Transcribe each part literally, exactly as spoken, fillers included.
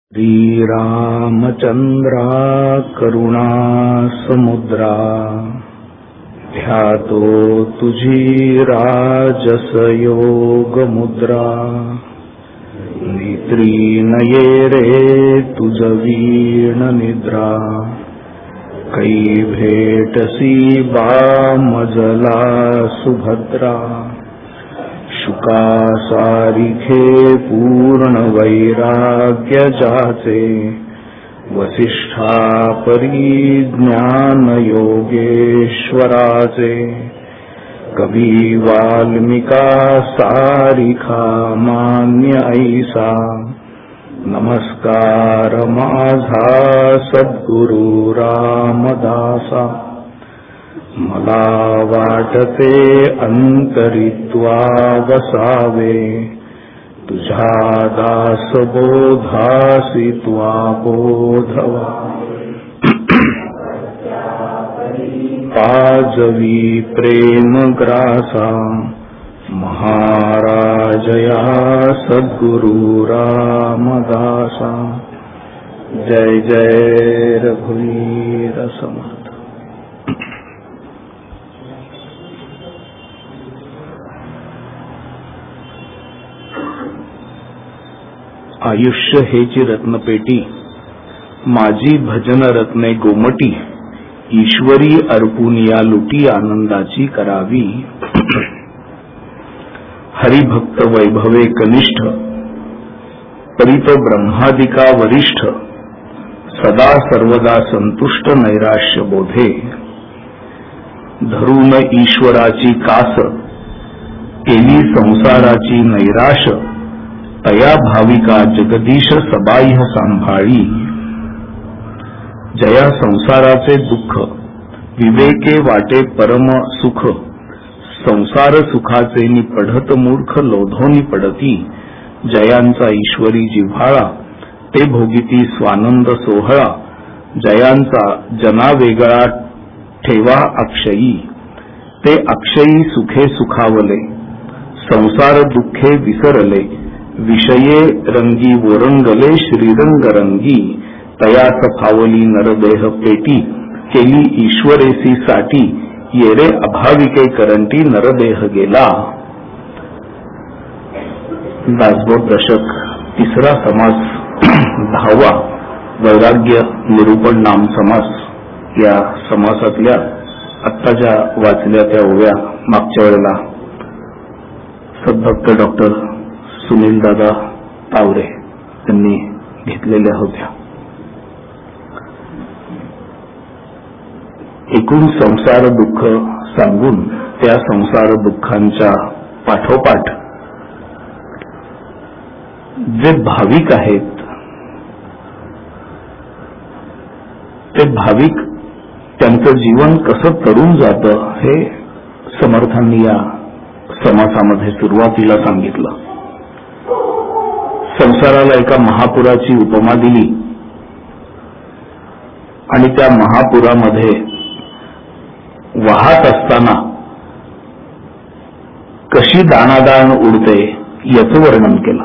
श्रीरामचन्द्रा करुणा समुद्रा ध्यातो तुझी राजस योग मुद्रा नेत्री नये रे तुझ वीण निद्रा कै भेटसी बा मजला सुभद्रा शुका सारिखे पूर्ण वैराग्य जाचे वसिष्ठा परिज्ञान योगेश्वराचे कवी वाल्मिका सारिखा मान्य ऐसा नमस्कार माझा सद्गुरु रामदासा मला वाटते अंतरित्वा वसावे तुझ्या दासबोधासी त्वा बोधवा पाजवी प्रेम ग्रासा महाराजया सद्गुरु रामदासा जय जय रघुवीर समर्थ। आयुष्य हेची रत्नपेटी माझी भजन रत्ने गोमटी ईश्वरी अर्पून या लुटी आनंदाची करावी हरिभक्त वैभवे कनिष्ठ परित ब्रह्मादिका वरिष्ठ सदा सर्वदा संतुष्ट नैराश्य बोधे धरून ईश्वराची कास केली संसाराची नैराश तया भाविका जगदीश सबाह्य सांभाळी जया संसाराचे दुःख विवेके वाटे परम सुख संसार सुखाचे निपढत मूर्ख लोधोनी पडती जयांचा ईश्वरी जिव्हाळा ते भोगिती स्वानंद सोहळा जयांचा जना वेगळा ठेवा अक्षयी ते अक्षयी सुखे सुखावले संसार दुःखे विसरले विषये रंगी वोरंगले श्रीरंग रंगी तयास फावली नरदेह पेटी केली ईश्वरेसी साठी येरे अभाविके करंटी नरदेह गेला। दासबोध दशक तिसरा समास दहावा वैराग्य निरूपण नाम समास या समासातल्या आत्ताच्या वाचल्या त्या ओव्या मागच्या वेळेला सद्भक्त डॉक्टर सुनील दादा तावरे यांनी घेतलेल्या होत्या। एकूण संसार दुःख सांगून त्या संसार दुःखांच्या पाठोपाठ जे भाविक आहेत ते भाविक त्यांचं जीवन कसं तरून जातं हे समर्थांनी या समासामध्ये सुरुवातीला सांगितलं। संसाराला एका महापुराची उपमा दिली आणि त्या महापुरामध्ये वाहत असताना कशी दाणादाण उडते याचं वर्णन केलं।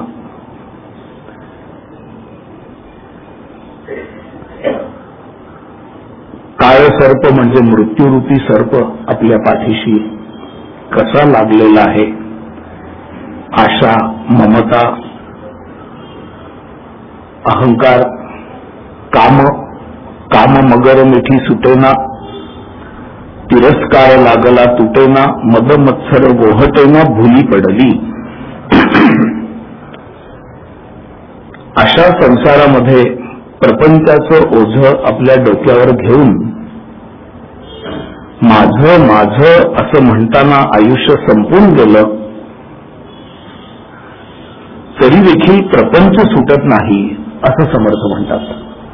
काळ सर्प म्हणजे मृत्यूरूपी सर्प आपल्या पाठीशी कसा लागलेला आहे। आशा ममता अहंकार काम काम मगर मिठी सुटेना तिरस्कार लागला तुटेना मद मत्सर गोहटेना भुली पडली। अशा संसारामध्ये प्रपंचाचं ओझ आपल्या डोक्यावर घेऊन माझं माझं असं म्हणताना आयुष्य संपून गेलं तरी देखील प्रपंच सुटत नाही असं समर्थ म्हणतात।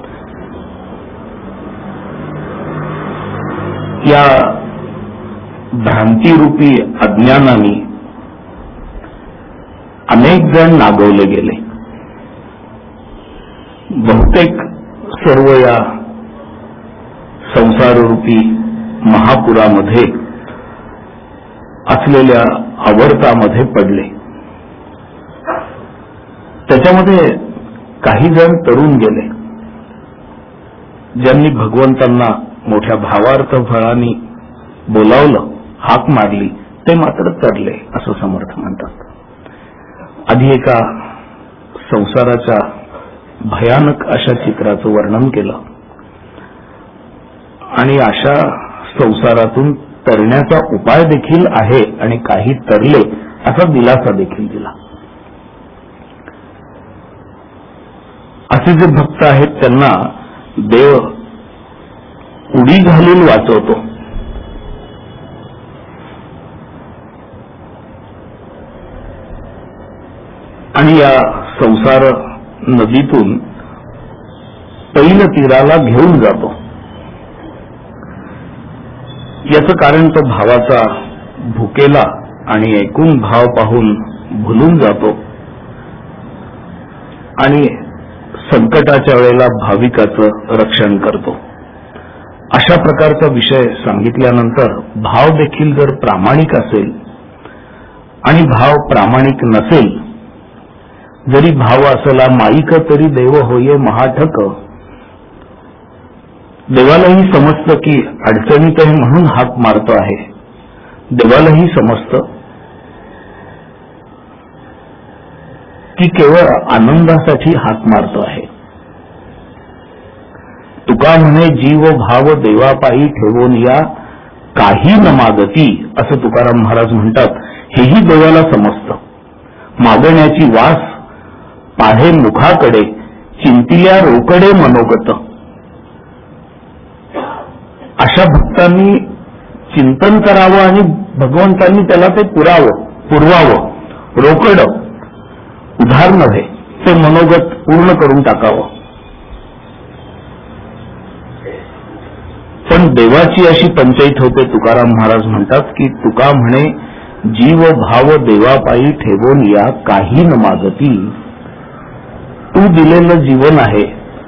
या भ्रांतीरूपी अज्ञानाने अनेक जण नागवले गेले। बहुतेक सर्व या संसाररूपी महापुरामध्ये असलेल्या आवर्तामध्ये पडले। त्याच्यामध्ये काही जण तरुण गेले. ज्यांनी भगवंतांना मोठ्या भावार्थ फळांनी बोलावलं, हाक मारली, ते मात्र तरले असं समर्थ म्हणतात. आधी एका संसाराच्या भयानक अशा चित्राचं वर्णन केलं आणि अशा संसारातून तरण्याचा उपाय देखील आहे आणि काही तरले असा दिलासा देखील दिला. असे जे भक्त आहेत त्यांना देव उडी घालून वाचवतो. आणि या संसार नदीतून पैल तीराला घेऊन जातो. याचं कारण तो भावाचा भुकेला आणि एकूण भाव पाहून भुलून जातो आणि संकटाच्या वेळेला भाविकाचं रक्षण करतो. अशा प्रकारचा विषय सांगितल्यानंतर भाव देखील जर प्रामाणिक असेल आणि भाव प्रामाणिक नसेल, जरी भाव असला माईक तरी देव होये महाठक, देवालाही समजतं की अडचणीत आहे म्हणून हाक मारतो आहे. देवालाही समजतं की केवळ आनंदासाठी हाक मारतो आहे. तुका म्हणे जीव भाव देवापायी ठेवून या काही न मागती, असं तुकाराम महाराज म्हणतात. हेही देवाला समजतं. मागण्याची वास पाहे मुखाकडे, चिंतिल्या रोकडे मनोगत. अशा भक्तांनी चिंतन करावं आणि भगवंतांनी त्याला ते पुरावं, पुरवावं. रोकड उधार नव्हे, ते मनोगत पूर्ण करून टाकावं. पण देवाची अशी पंचायत होते. तुकाराम महाराज म्हणतात की तुका म्हणे जीव भाव देवापायी ठेवून या काही न मागती. तू दिलेलं जीवन आहे,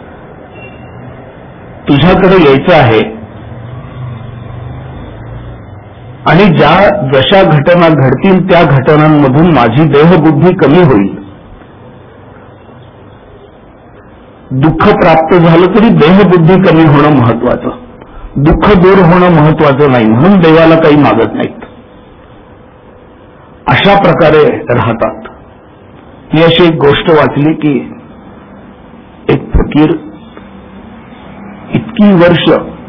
तुझ्याकडे यायचं आहे आणि ज्या जशा घटना घडतील त्या घटनांमधून माझी देहबुद्धी कमी होईल. दुःख प्राप्त झालं तरी देहबुद्धी कमी होणं महत्वाचं, दुःख दूर होणं महत्वाचं नाही, म्हणून देवाला काही मागत नाहीत. अशा प्रकारे राहतात. मी अशी एक गोष्ट वाचली की एक फकीर इतकी वर्ष,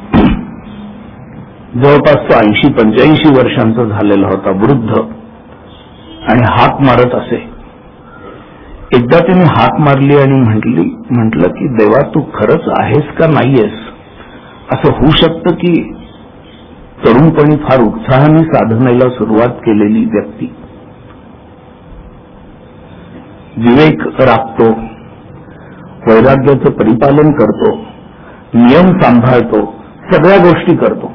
जवळपास तो ऐंशी पंच्याऐंशी वर्षांचा झालेला होता, वृद्ध, आणि हाक मारत असे. एकदा त्याने हाक मारली आणि म्हटली म्हटलं की देवा तू खरंच आहेस का नाहीयेस. असं होऊ शकतं की तरुणपणी फार उत्साहाने साधनेला सुरुवात केलेली व्यक्ती विवेक राखतो, वैराग्याचं परिपालन करतो, नियम सांभाळतो, सगळ्या गोष्टी करतो,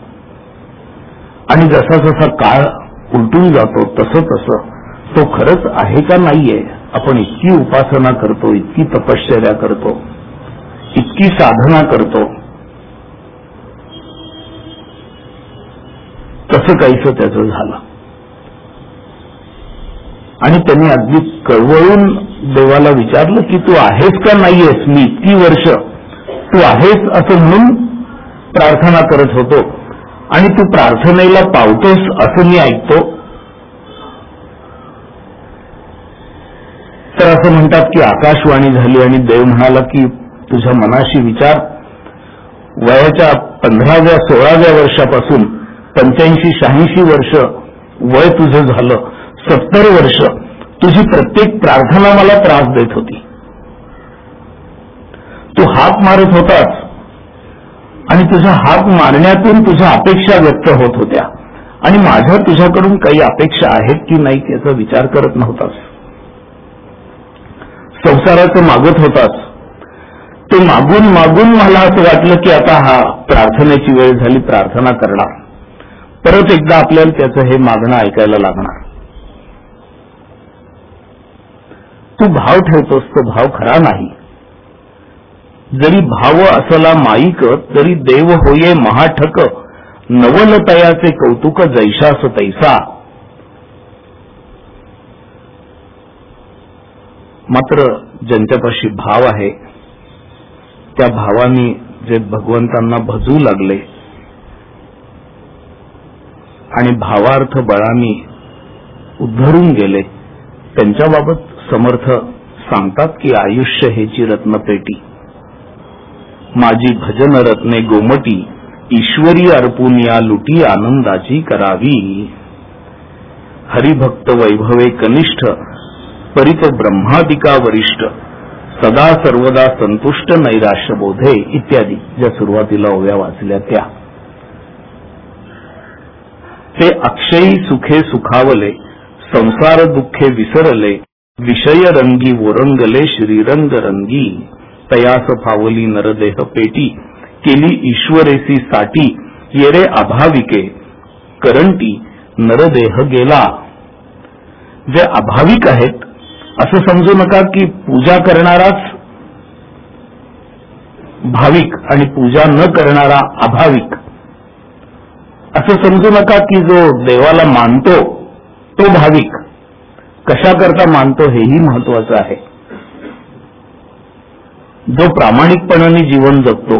आणि जसा जसा काळ उलटून जातो तसं तसं तो खरंच आहे का नाहीये. आपण इतकी उपासना करतो, इतकी तपश्चर्या करतो, इतकी साधना करतो, तसं काहीसं त्याचं झालं. आणि त्यांनी अगदी कळवळून देवाला विचारलं की तू आहेस का नाहीयेस. मी इतकी वर्ष तू आहेस असं म्हणून प्रार्थना करत होतो आणि तू प्रार्थनेला पावतोस असं मी ऐकतो. तर असं म्हणतात की आकाशवाणी झाली आणि देव म्हणाला की तुझ्या मनाशी विचार. वयाच्या पंधराव्या सोळाव्या वर्षापासून पंच्याऐंशी शहाऐंशी वर्ष वय तुझं झालं, सत्तर वर्ष तुझी प्रत्येक प्रार्थना मला त्रास देत होती. तू हाक मारत होतास आणि तुझ्या हाक मारण्यातून तुझ्या अपेक्षा व्यक्त होत होत्या आणि माझ्या तुझ्याकडून काही अपेक्षा आहेत की नाही याचा विचार करत नव्हतास. संसाराचं मागत होतास. ते मागून मागून मला असं वाटलं की आता हा प्रार्थनेची वेळ झाली, प्रार्थना करणार. परत एकदा आपल्याला त्याचं हे मागणं ऐकायला लागणार. तू भाव ठेवतोस तो भाव खरा नाही. जरी भाव असला माईक तरी देव होये महाठक. नवलतयाचे कौतुक जैशास तैसा. मात्र ज्यांच्यापाशी भाव आहे त्या भावानी जे भगवंतांना भजू लागले आणि भावार्थ बळानी उद्धरून गेले, त्यांच्याबाबत समर्थ सांगतात की आयुष्य हेची रत्नपेटी, माझी भजन रत्ने गोमटी, ईश्वरी अर्पून या लुटी आनंदाची करावी. हरिभक्त वैभवे कनिष्ठ, परित ब्रह्मादिका वरिष्ठ, सदा सर्वदा संतुष्ट नैराश्य बोधे इत्यादी ज्या सुरुवातीला ओव्या वाचल्या त्या. ते अक्षयी सुखे सुखावले, संसार दुःखे विसरले, विषय रंगी ओरंगले श्रीरंग रंगी, तयास फावली नरदेह पेटी, केली ईश्वरेसी साठी, येरे अभाविके करंटी नरदेह गेला. जे अभाविक आहेत असं समजू नका की पूजा करणाराच भाविक आणि पूजा न करणारा अभाविक, असं समजू नका की जो देवाला मानतो तो भाविक. कशा करता मानतो हेही महत्वाचं आहे. जो प्रामाणिकपणाने जीवन जगतो,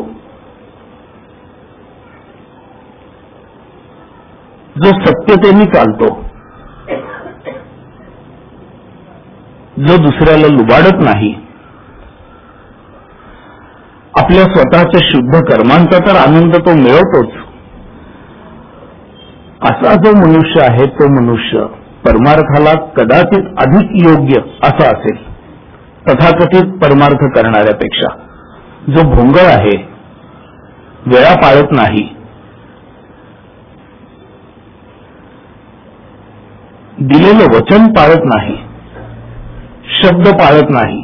जो सत्यतेने चालतो, जो दुसऱ्याला लुबाडत नाही, आपल्या स्वतःच्या शुद्ध कर्मांचा तर आनंद तो मिळवतोच, असा जो मनुष्य आहे तो मनुष्य परमार्थाला कदाचित अधिक योग्य असा असेल तथाकथित परमार्थ करणाऱ्यापेक्षा. जो भोंगळ आहे, वेळा पाळत नाही, दिलेलं वचन पाळत नाही, शब्द पाळत नाही,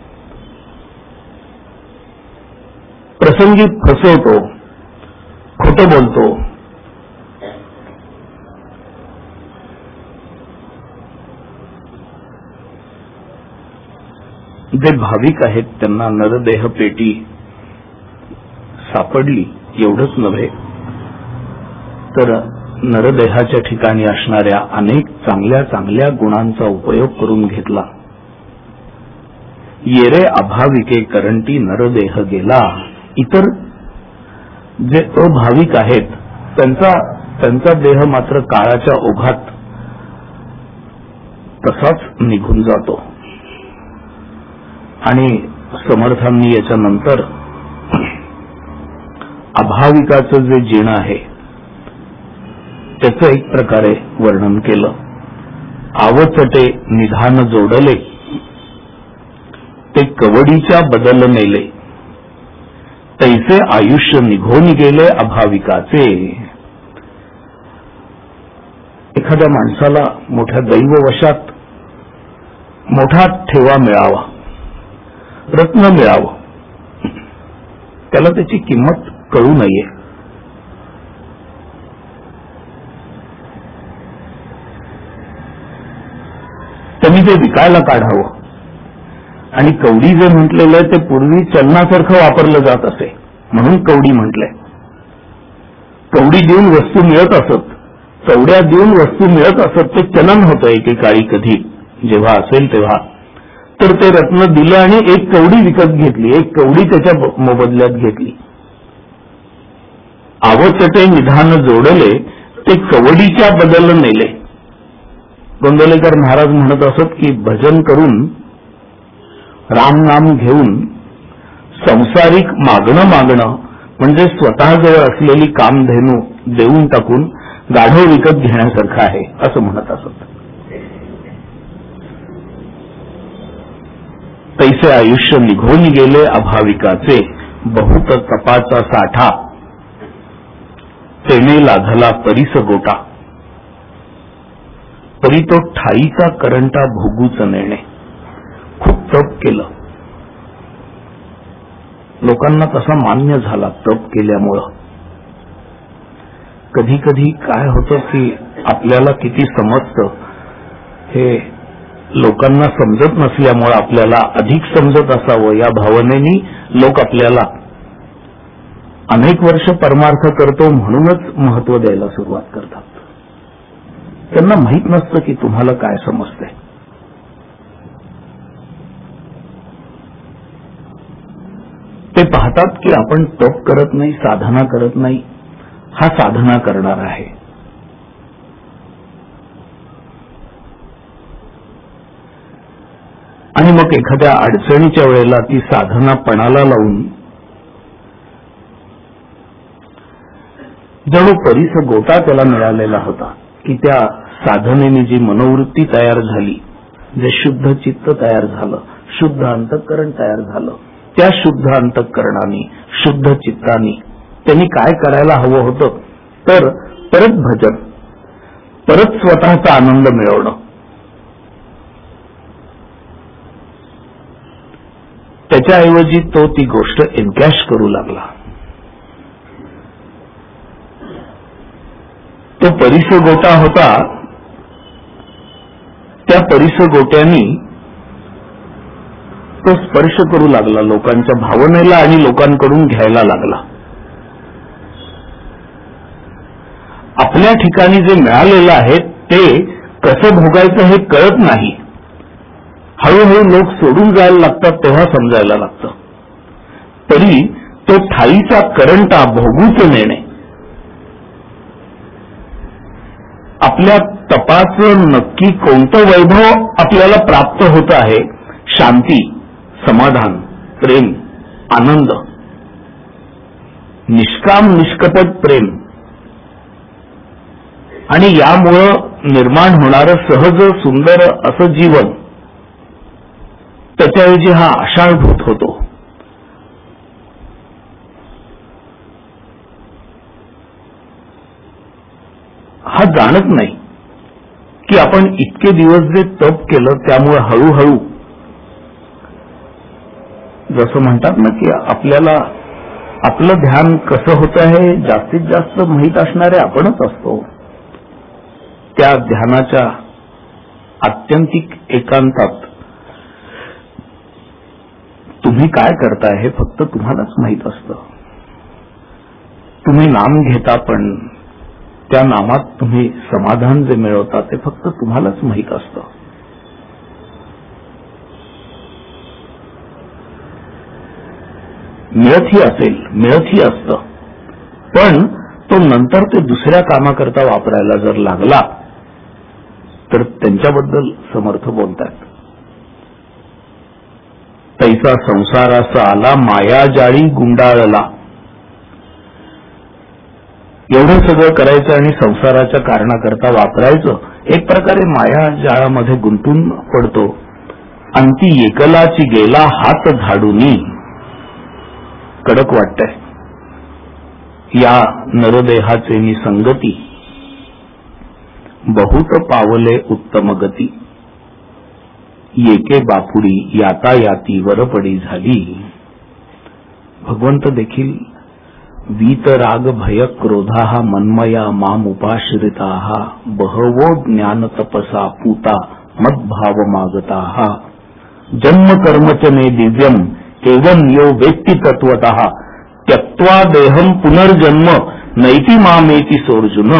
प्रसंगी फसवतो, खोटं बोलतो, जे भाविक आहेत त्यांना नरदेह पेटी सापडली. एवढंच नव्हे तर नरदेहाच्या ठिकाणी असणाऱ्या अनेक चांगल्या चांगल्या गुणांचा उपयोग करून घेतला. येरे अभाविके करंटी नरदेह गेला. इतर जे अभाविक आहेत त्यांचा त्यांचा देह मात्र काळाच्या ओघात तसाच निघून जातो. आणि समर्थांनी याच्यानंतर अभाविकाचं जे जीण आहे त्याचं एक प्रकारे वर्णन केलं. आवचटे निधान जोडले, ते कवडीच्या बदल नेले, तैसे आयुष्य निघून गेले अभाविकाचे. एखाद्या माणसाला मोठ्या दैववशात मोठा ठेवा मिळावा, रत्न मिळावं, त्याला त्याची किंमत कळू नये. त्यांनी ते विकायला काढावं. आणि कवडी जे म्हटलेलं आहे ते पूर्वी चलनासारखं वापरलं जात असे म्हणून कवडी म्हटलंय. कवडी देऊन वस्तू मिळत असत, कवड्या देऊन वस्तू मिळत असत, ते चलन होतं एकेकाळी कधी जेव्हा असेल तेव्हा. तर ते रत्न दिलं आणि एक कवडी विकत घेतली, एक कवडी त्याच्या मोबदल्यात घेतली. आवचटे निधान जोडले, ते कवडीच्या बदल नेले. गोंदवलेकर महाराज म्हणत असत की भजन करून राम नाम घेऊन संसारिक मागणं मागणं म्हणजे स्वतःजवळ असलेली कामधेनू देऊन टाकून गाढव विकत घेण्यासारखं आहे असं म्हणत असत. तैसे आयुष्य निघून गेले अभाविकाचे, बहुत तपाचा साठा, तेने लाधला परीस गोटा, तरी तो ठाईचा करंटा भोगूच नेणे. खूप तप केलं, लोकांना तसा मान्य झाला तप केल्यामुळं. कधी कधी काय होतं की आपल्याला किती समजतं हे लोकांना समजत नसल्यामुळे आपल्याला अधिक समजत असावं या भावनेनी लोक आपल्याला अनेक वर्ष परमार्थ करतो म्हणूनच महत्व द्यायला सुरुवात करतात. त्यांना माहित नसतं की तुम्हाला काय समजतंय. ते पाहतात की आपण तप करत नाही, साधना करत नाही, हा साधना करणार आहे. आणि मग एखाद्या अडचणीच्या वेळेला ती साधना पणाला लावून जणू परीस गोटा त्याला मिळालेला होता की त्या साधनेने जी मनोवृत्ती तयार झाली, जे शुद्ध चित्त तयार झालं, शुद्ध अंतःकरण तयार झालं, त्या शुद्ध अंतःकरणाने, शुद्ध चित्ताने त्यांनी काय करायला हवं होतं तर परत भजन, परत स्वतःचा आनंद मिळवणं. त्याच्याऐवजी तो ती गोष्ट एनकॅश करू लागला. तो परिसगोटा होता, त्या परिसगोट्यांनी तो स्पर्श करू लागला लोकांच्या भावनेला आणि लोकांकडून घ्यायला लागला. आपल्या ठिकाणी जे मिळालेलं आहे ते कसं भोगायचं हे कळत नाही. हळूहळू लोक सोडून जायला लागतात तेव्हा समजायला लागतं. तरी तो ठाईचा करंटा भोगूच नेणे, आपल्या तपाचं नक्की कोणतं वैभव आपल्याला प्राप्त होत आहे? शांती, समाधान, प्रेम, आनंद, निष्काम निष्कपट प्रेम. आणि यामुळं निर्माण होणारं सहज सुंदर असं जीवन, त्याच्याऐवजी हा आषाढभूत होतो. हा जाणत नाही की आपण इतके दिवस जे तप केलं त्यामुळे हळूहळू, जसं म्हणतात ना की आपल्याला आपलं ध्यान कसं होतं हे जास्तीत जास्त माहीत असणारे आपणच असतो. त्या ध्यानाच्या आत्यंतिक एकांतात तुम्ही काय करताय हे फक्त तुम्हालाच माहीत असतं. तुम्ही नाम घेता पण त्या नामात तुम्ही समाधान जे मिळवता ते फक्त तुम्हालाच माहीत असतं. मिळतही असेल, मिळतही असतं, पण तो नंतर ते दुसऱ्या कामाकरता वापरायला जर लागला तर त्यांच्याबद्दल समर्थ बोलतात. तैसा संसाराचा आला माया जाळी गुंडाळला. एवढं सगळं करायचं आणि संसाराच्या कारणाकरता वापरायचं, एक प्रकारे माया जाळामध्ये गुंतून पडतो. अंती एकलाची गेला हात झाडूनी. कडक वाटतंय या नरदेहाचे निसंगती, बहुत पावले उत्तम गती. येके बापुडी यातायाती वरपडी झाली. भगवंत देखील वीत राग भय क्रोधा मन्मया माम उपाश्रिता बहवो ज्ञान तपसा पूता मद्भाव मागता. जन्म कर्मचने दिव्यम एवं यो वेत्ति तत्वतः त्यक्त्वा देहम पुनर्जन्म नैति मामेति सोर्जुन.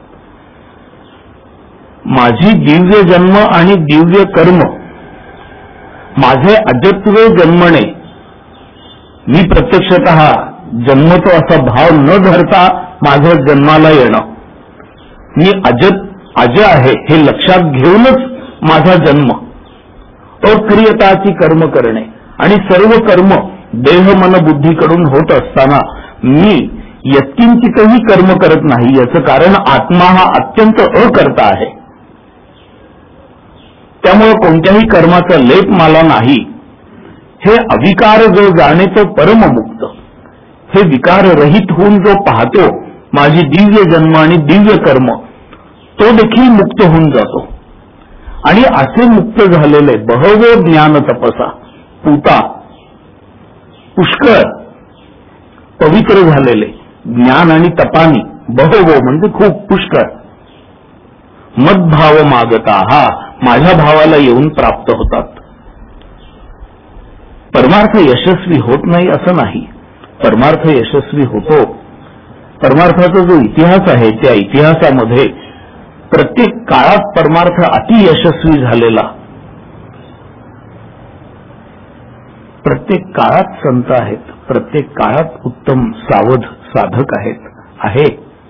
माझी दिव्य जन्म आणि दिव्य कर्म, माझे अजत्व जन्मणे, मी प्रत्यक्षतः जन्मतो असा भाव न धरता माझं जन्माला येणं, मी अजत अज आहे हे लक्षात घेऊनच माझा जन्म, अक्रियताची कर्म करणे आणि सर्व कर्म देह मन बुद्धीकडून होत असताना मी यत्किंचितही कर्म करत नाही. याचं कारण आत्मा हा अत्यंत अकर्ता आहे. त्यामुळे कोणत्याही कर्माचा लेप मला नाही. हे अविकार जो जाणे तो परममुक्त, हे विकार रहित होऊन जो पाहतो माझी दिव्य जन्म आणि दिव्य कर्म, तो देखील मुक्त होऊन जातो. आणि असे मुक्त झालेले बहवो ज्ञान तपसा पूता, पुष्कळ पवित्र झालेले ज्ञान आणि तपानी, बहवो म्हणजे खूप पुष्कळ, मद्भाव मागता हा माझ्या भावाला येऊन प्राप्त होतात. परमार्थ यशस्वी होत नाही असं नाही, परमार्थ यशस्वी होतो. परमार्थाचा जो इतिहास आहे त्या इतिहासामध्ये प्रत्येक काळात परमार्थ अति यशस्वी झालेला प्रत्येक काळात संत आहेत, प्रत्येक काळात उत्तम सावध साधक आहेत आहे.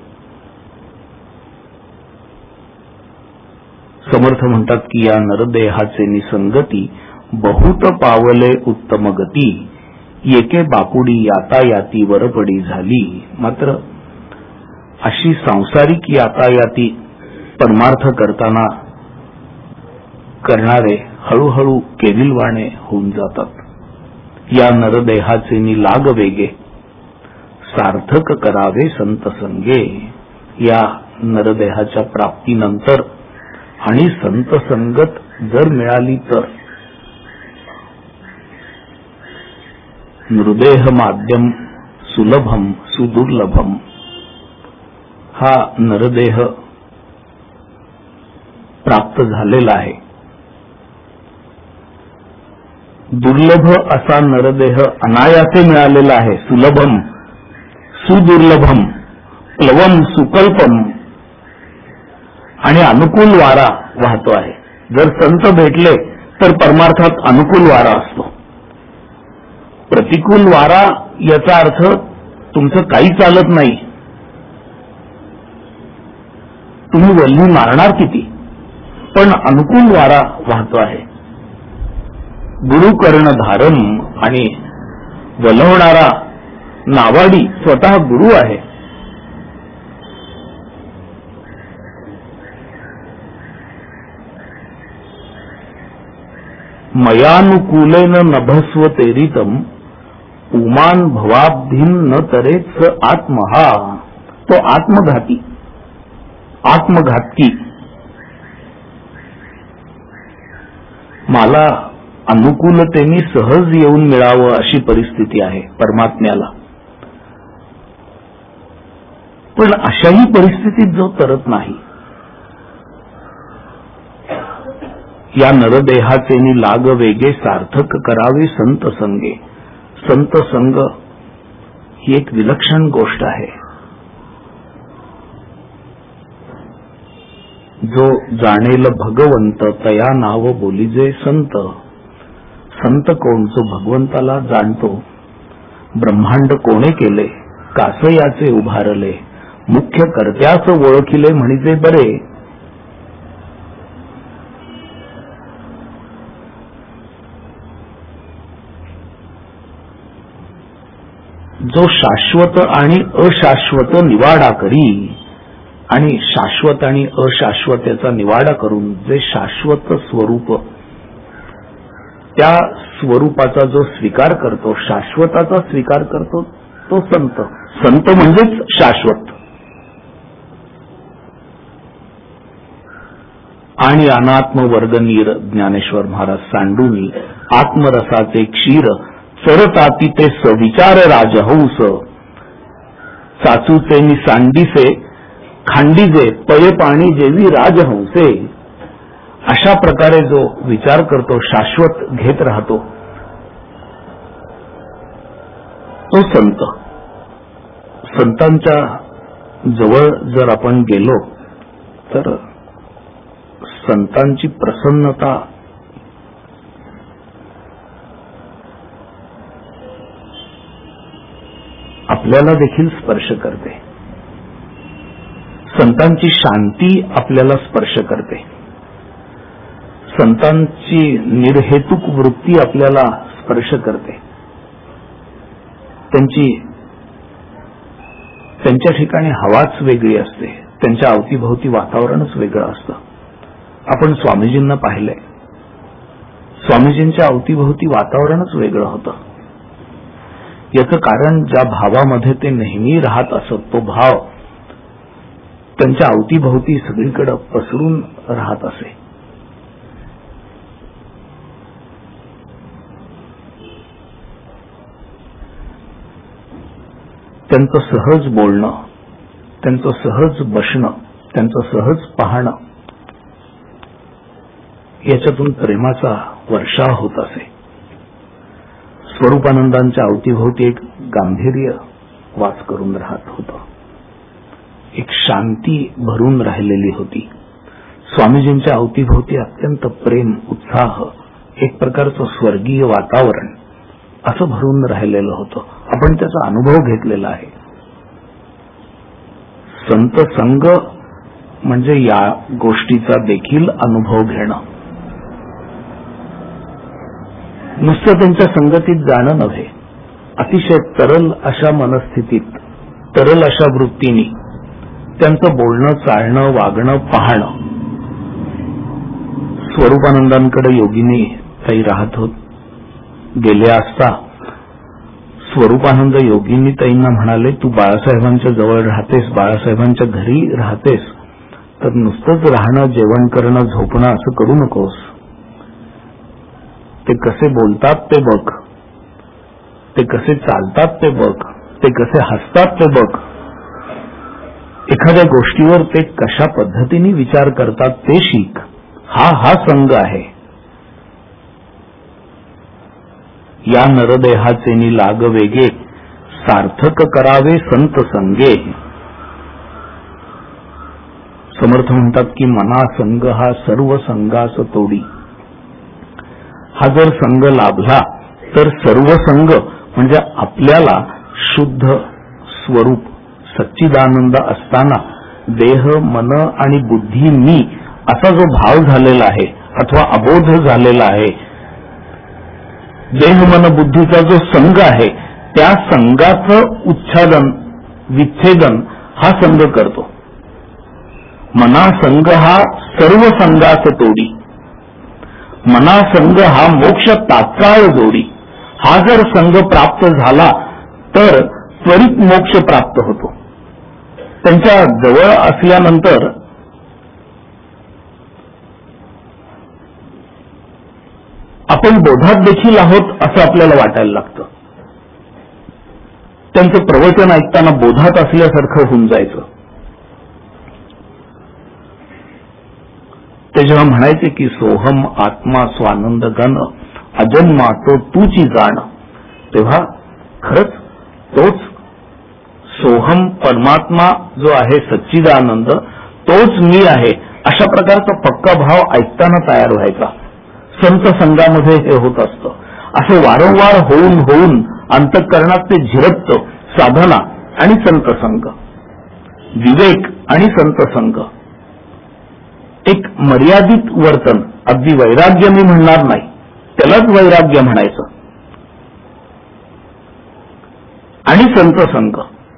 समर्थ म्हणतात की या नरदेहाचे निसंगती बहुत पावले उत्तम गती, येके बापुडी यातायाती वरपडी झाली. मात्र अशी सांसारिक यातायाती परमार्थ करताना करणारे हळूहळू केविलवाणे होऊन जातात. या नरदेहाचे निलाग वेगे, सार्थक करावे संत संगे. या नरदेहाच्या प्राप्तीनंतर आणि संत संगत जर मिळाली तर नृदेह माध्यम सुलभम सुदुर्लभम. हा नरदेह प्राप्त झालेला आहे. दुर्लभ असा नरदेह अनायासे मिळालेला आहे. सुलभम सुदुर्लभम प्लवम सुकल्पम. आणि अनुकूल वारा वाहतो आहे. जर संत भेटले तर परमार्थात अनुकूल वारा असतो. प्रतिकूल वारा याचा अर्थ तुमचं काही चालत नाही, तुम्ही वल्ली मारणार किती. पण अनुकूल वारा वाहतो आहे. गुरुकर्ण धारम. आणि वलवणारा नावाडी स्वतः गुरु आहे. मयानुकूलेन नभस्व तेरितम, उमान भवाब्धीन न तरेच आत्महा. तो आत्मघाती आत्मघातकी. मला अनुकूलतेने सहज येऊन मिळावं अशी परिस्थिती आहे परमात्म्याला. पण अशाही परिस्थितीत जो तरत नाही, या नरदेहाचे लाग वेगे सार्थक करावे संत संगे. संत संग ही एक विलक्षण गोष्ट आहे. जो जाणेल भगवंत तया नाव बोलिजे संत. संत कोण? जो भगवंताला जाणतो. ब्रह्मांड कोणे केले, कास याचे उभारले, मुख्य कर्त्यास ओळखिले म्हणजे बरे. जो शाश्वत आणि अशाश्वत निवाडा करी, आणि शाश्वत आणि अशाश्वत याचा निवाडा करून जे शाश्वत स्वरूप, त्या स्वरूपाचा जो स्वीकार करतो, शाश्वताचा स्वीकार करतो, तो संत. संत म्हणजेच शाश्वत. आणि अनात्मवर्गनीर ज्ञानेश्वर महाराज सांडूनी आत्मरसाचे क्षीर चरताती ते सविचार राजहंस. चाचूचे नि सांडीसे खांडीजे पय पाणी जेवी राजहंसे. अशा प्रकारे जो विचार करतो, शाश्वत घेत राहतो, तो संत. संतांच्या जवळ जर आपण गेलो तर संतांची प्रसन्नता आपल्याला देखील स्पर्श करते. संतांची शांती आपल्याला स्पर्श करते. संतांची निर्हेतुक वृत्ती आपल्याला स्पर्श करते. त्यांची त्यांच्या ठिकाणी हवाच वेगळी असते. त्यांच्या अवतीभोवती वातावरणच वेगळं असतं. आपण स्वामीजींना पाहिलंय. स्वामीजींच्या अवतीभोवती वातावरणच वेगळं होतं. याचं कारण ज्या भावामध्ये ते नेहमी राहत असत, तो भाव त्यांच्या अवतीभोवती सगळीकडे पसरून राहत असे. त्यांचं सहज बोलणं, त्यांचं सहज बसणं, त्यांचं सहज पाहणं, याच्यातून प्रेमाचा वर्षाव होत असे. स्वरूपानंदांच्या अवतीभोवती एक गांभीर्य वास करून राहत होतं. एक शांती भरून राहिलेली होती. स्वामीजींच्या अवतीभोवती अत्यंत प्रेम, उत्साह, एक प्रकारचं स्वर्गीय वातावरण असं भरून राहिलेलं होतं. आपण त्याचा अनुभव घेतलेला आहे. संत संग म्हणजे या गोष्टीचा देखील अनुभव घेणं. नुसतं त्यांच्या संगतीत जाणं नव्हे, अतिशय तरल अशा मनस्थितीत, तरल अशा वृत्तीने त्यांचं बोलणं, चालणं, वागणं पाहणं. स्वरूपानंदांकडे योगिनी काही राहत होत गेले असता स्वरूपानंद योगिनी ताईंना म्हणाले, तू बाळासाहेबांच्या जवळ राहतेस, बाळासाहेबांच्या घरी राहतेस, तर नुसतंच राहणं, जेवण करणं, झोपणं असं करू नकोस. ते कसे बोलतात ते बघ, ते कसे चालतात ते बघ, ते कसे हसतात ते बघ, एखाद्या गोष्टीवर ते कशा पद्धतीने विचार करतात ते शिक. हा हा संग आहे. या नरदेहाचे नि लाग वेगे, सार्थक करावे संत संगे. समर्थ म्हणतात की मना संग हा सर्व संगास तोडी. हा जर संग लाभला तर सर्व संग म्हणजे आपल्याला शुद्ध स्वरूप सच्चिदानंद असताना देह, मन आणि बुद्धी मी असा जो भाव झालेला आहे अथवा अबोध झालेला आहे, देह मन बुद्धीचा जो संग आहे त्या संगाचं उच्छादन, विच्छेदन हा संग करतो. मना संग हा सर्व संगास तोडी. मना संग हा मोक्ष तात्काळ जोडी. हा जर संग प्राप्त झाला तर त्वरित मोक्ष प्राप्त होतो. त्यांच्या जवळ असल्यानंतर आपण बोधात देखील आहोत असं आपल्याला वाटायला लागतं. त्यांचं प्रवचन ऐकताना बोधात असल्यासारखं होऊन जायचं. ते जेव्हा म्हणायचे की सोहम आत्मा स्वानंद गण, अजन्मा तो तूची जाण, तेव्हा खरंच तोच सोहम परमात्मा जो आहे सच्चिदानंद तोच मी आहे अशा प्रकारचा पक्का भाव ऐकताना तयार व्हायचा. संत संघामध्ये हे होत असतं. असं वारंवार होऊन होऊन अंतःकरणात ते झिरपतं. साधना आणि संत संघ, विवेक आणि संत संघ, एक मर्यादित वर्तन, अगदी वैराग्य मी म्हणणार नाही, त्यालाच वैराग्य म्हणायचं, आणि संत संघ.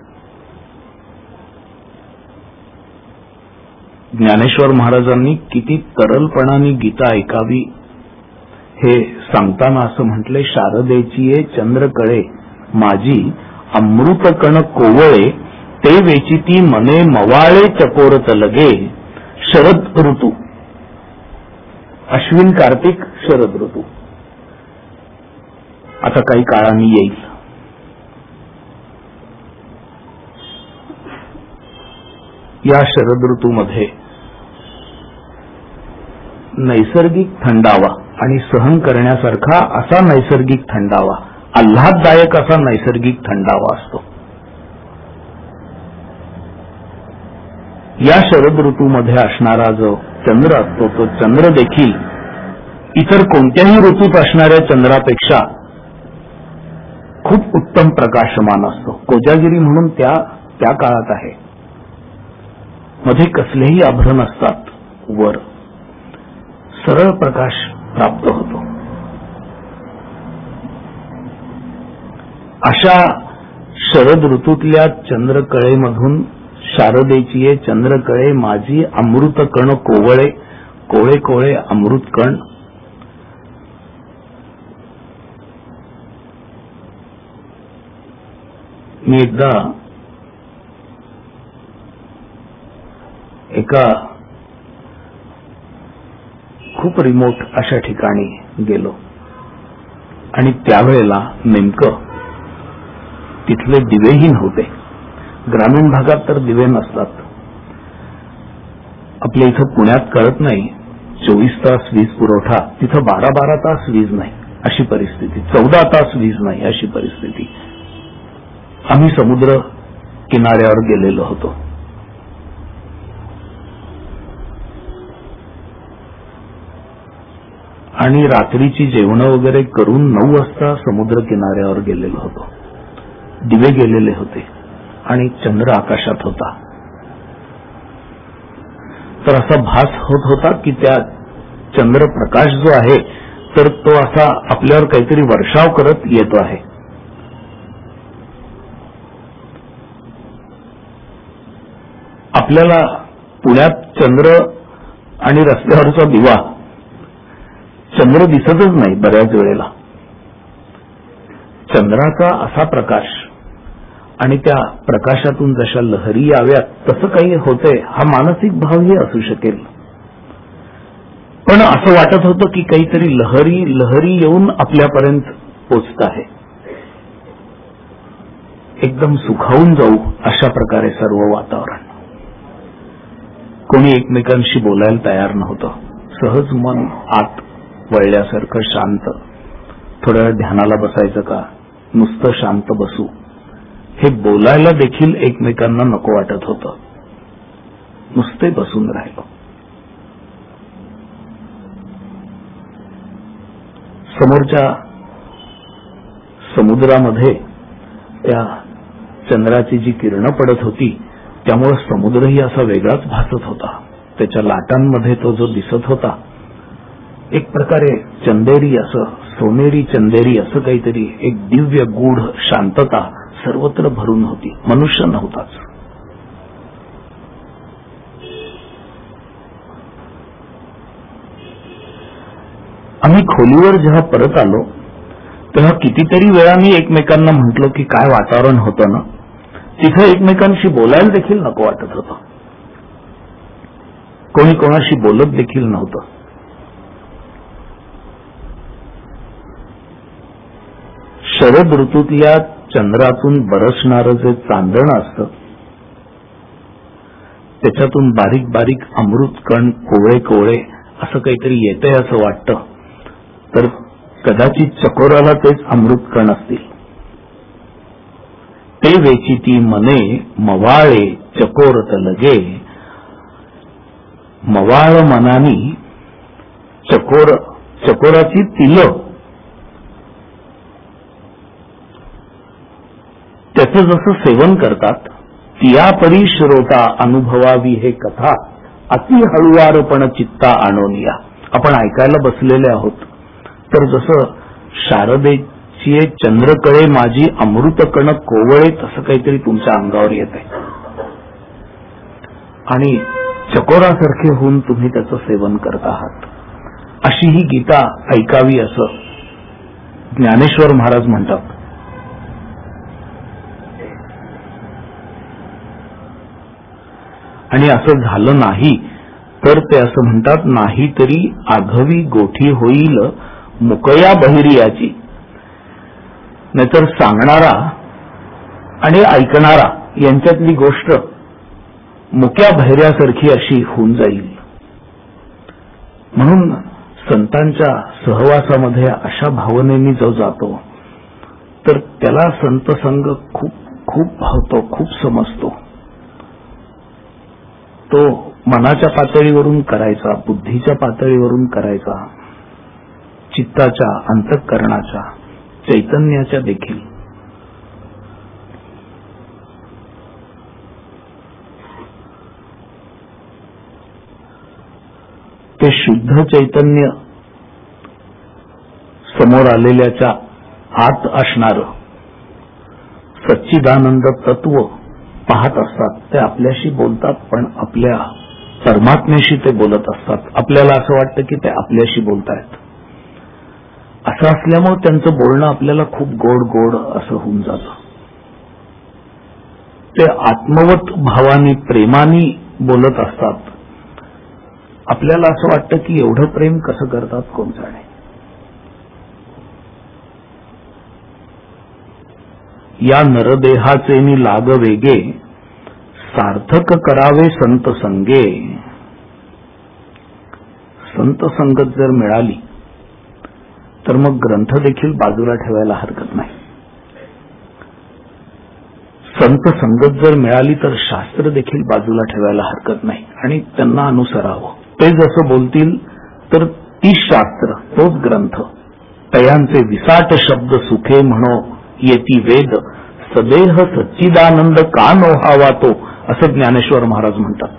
ज्ञानेश्वर महाराजांनी किती तरलपणाने गीता ऐकावी हे सांगताना असं म्हटले, शारदेची ये चंद्रकळे माझी अमृत कण कोवळे, ते वेचिती मने मवाळे चकोरत लगे. शरद ऋतू, अश्विन कार्तिक शरद ऋतू आता काही काळाने येईल. या शरद ऋतूमध्ये नैसर्गिक थंडावा आणि सहन करण्यासारखा असा नैसर्गिक थंडावा, आल्हाददायक असा नैसर्गिक थंडावा असतो. या शरद ऋतूमध्ये असणारा जो चंद्र असतो तो चंद्र देखील इतर कोणत्याही ऋतूत असणाऱ्या चंद्रापेक्षा खूप उत्तम प्रकाशमान असतो. कोजागिरी म्हणून त्या त्या काळात आहे. मध्ये कसलेही आभरण असतात, वर सरळ प्रकाश प्राप्त होतो. अशा शरद ऋतूतल्या चंद्रकळेमधून शारदेची ये चंद्रकळे माझी अमृत कण कोवळे, कोळे कोळे अमृत कण. मी एकदा एका खूप रिमोट अशा ठिकाणी गेलो आणि त्यावेळेला नेमकं तिथले दिवेही नव्हते. ग्रामीण भागात तर दिवे नसतात. आपल्या इथं पुण्यात कळत नाही, चोवीस तास वीज पुरवठा, तिथं बारा बारा तास वीज नाही अशी परिस्थिती, चौदा तास वीज नाही अशी परिस्थिती. आम्ही समुद्र किनाऱ्यावर गेलेलो होतो. आणि रात्रीची जेवणं वगैरे करून नऊ वाजता समुद्र किनाऱ्यावर गेलेलो होतो. दिवे गेलेले होते आणि चंद्र आकाशात होता. तर असा भास होत होता की त्या चंद्रप्रकाश जो आहे तर तो असा आपल्यावर काहीतरी वर्षाव करत येतो आहे. आपल्याला पुण्यात चंद्र आणि रस्त्यावरचा दिवा, चंद्र दिसतच नाही बऱ्याच वेळेला. चंद्राचा असा प्रकाश आणि त्या प्रकाशातून जशा लहरी याव्यात तसं काही होतंय हा मानसिक भावही असू शकेल. पण असं वाटत होतं की काहीतरी लहरी लहरी येऊन आपल्यापर्यंत पोचत आहे. एकदम सुखावून जाऊ अशा प्रकारे सर्व वातावरण. कोणी एकमेकांशी बोलायला तयार नव्हतं. सहज मन आत वळल्यासारखं शांत. थोड्या वेळ ध्यानाला बसायचं का, नुसतं शांत बसू, हे बोलायला देखील एकमेकांना नको वाटत होतं. नुसते बसून राहिलो. समोरच्या समुद्रामध्ये त्या चंद्राची जी किरणं पडत होती त्यामुळे समुद्रही असा वेगळाच भासत होता. त्याच्या लाटांमध्ये तो जो दिसत होता एक प्रकारे चंदेरी, असं सोनेरी चंदेरी, असं काहीतरी एक दिव्य गूढ शांतता सर्वत्र भरून होती. मनुष्य नव्हताच. आम्ही खोलीवर जेव्हा परत आलो तेव्हा कितीतरी वेळा मी एकमेकांना म्हटलो की काय वातावरण होतं ना, तिथं एकमेकांशी बोलायला देखील नको वाटत होतं. कोणी कोणाशी बोलत देखील नव्हतं. शरद ऋतूतल्या चंद्रातून बरसणारं जे चांदण असतं त्याच्यातून बारीक बारीक अमृत कण कोवळे कोवळे असं काहीतरी येतंय असं वाटतं. तर कदाचित चकोराला तेच अमृत कण असतील. ते वेचिती मने मवाळे चकोरत लगे, मवाळ मनानी चकोर चकोराची तिलं. त्याचं जसं सेवन करतात तिया परी श्रोता अनुभवावी हे कथा, अति हळुवारपण चित्ता आणोनिया. आपण ऐकायला बसलेले आहोत तर जसं शारदेची चंद्रकळे माझी अमृत कण कोवळे तसं काहीतरी तुमच्या अंगावर येत आहे आणि चकोरासारखे होऊन तुम्ही त्याचं सेवन करत आहात. अशी ही गीता ऐकावी असं ज्ञानेश्वर महाराज म्हणतात. आणि असं झालं नाही तर ते असं म्हणतात, नाही तरी आघवी गोठी होईल मुकया बहिरियाची. नाहीतर सांगणारा आणि ऐकणारा यांच्यातली गोष्ट मुक्या बहिऱ्यासारखी अशी होऊन जाईल. म्हणून संतांच्या सहवासामध्ये अशा भावनेनी जो जातो तर त्याला संत संग खूप खूप भावतो, खूप समजतो. तो मनाच्या पातळीवरून करायचा, बुद्धीच्या पातळीवरून करायचा, चित्ताच्या, अंतःकरणाच्या, चैतन्याच्या देखील. ते शुद्ध चैतन्य समोर आलेल्याच्या आत असणारं सच्चिदानंद तत्व पाहत असतात. ते आपल्याशी बोलतात पण आपल्या परमात्म्याशी ते बोलत असतात. आपल्याला असं वाटतं की ते आपल्याशी बोलतायत. असं असल्यामुळे त्यांचं बोलणं आपल्याला खूप गोड गोड असं होऊन जातं. ते आत्मवत भावानी प्रेमानी बोलत असतात. आपल्याला असं वाटतं की एवढं प्रेम कसं करतात कोण जाणे. या नरदेहाचे नि लाग वेगे, सार्थक करावे संत संगे. संत संगत जर मिळाली तर मग ग्रंथ देखील बाजूला ठेवायला हरकत नाही. संत संगत जर मिळाली तर शास्त्र देखील बाजूला ठेवायला हरकत नाही आणि त्यांना अनुसरावं. ते जसं बोलतील तर तीच शास्त्र, तोच ग्रंथ. तयांचे विसाट शब्द सुखे म्हणो येती वेद, सदेह सच्चिदानंद का नोहावा तो, असं ज्ञानेश्वर महाराज म्हणतात.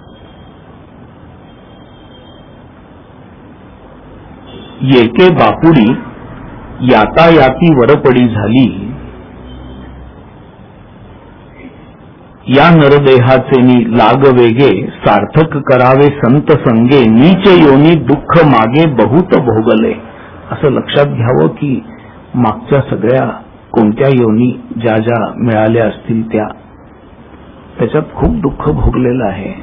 येके बापुडी यातायाती वरपडी झाली, या नरदेहाचे नी लाग वेगे, सार्थक करावे संत संगे, नीच योनी दुःख मागे बहुत भोगले. असं लक्षात घ्यावं की मागच्या सगळ्या कोणत्या योनी ज्या ज्या मिळाल्या असतील त्या, त्याच्यात खूप दुःख भोगलेलं आहे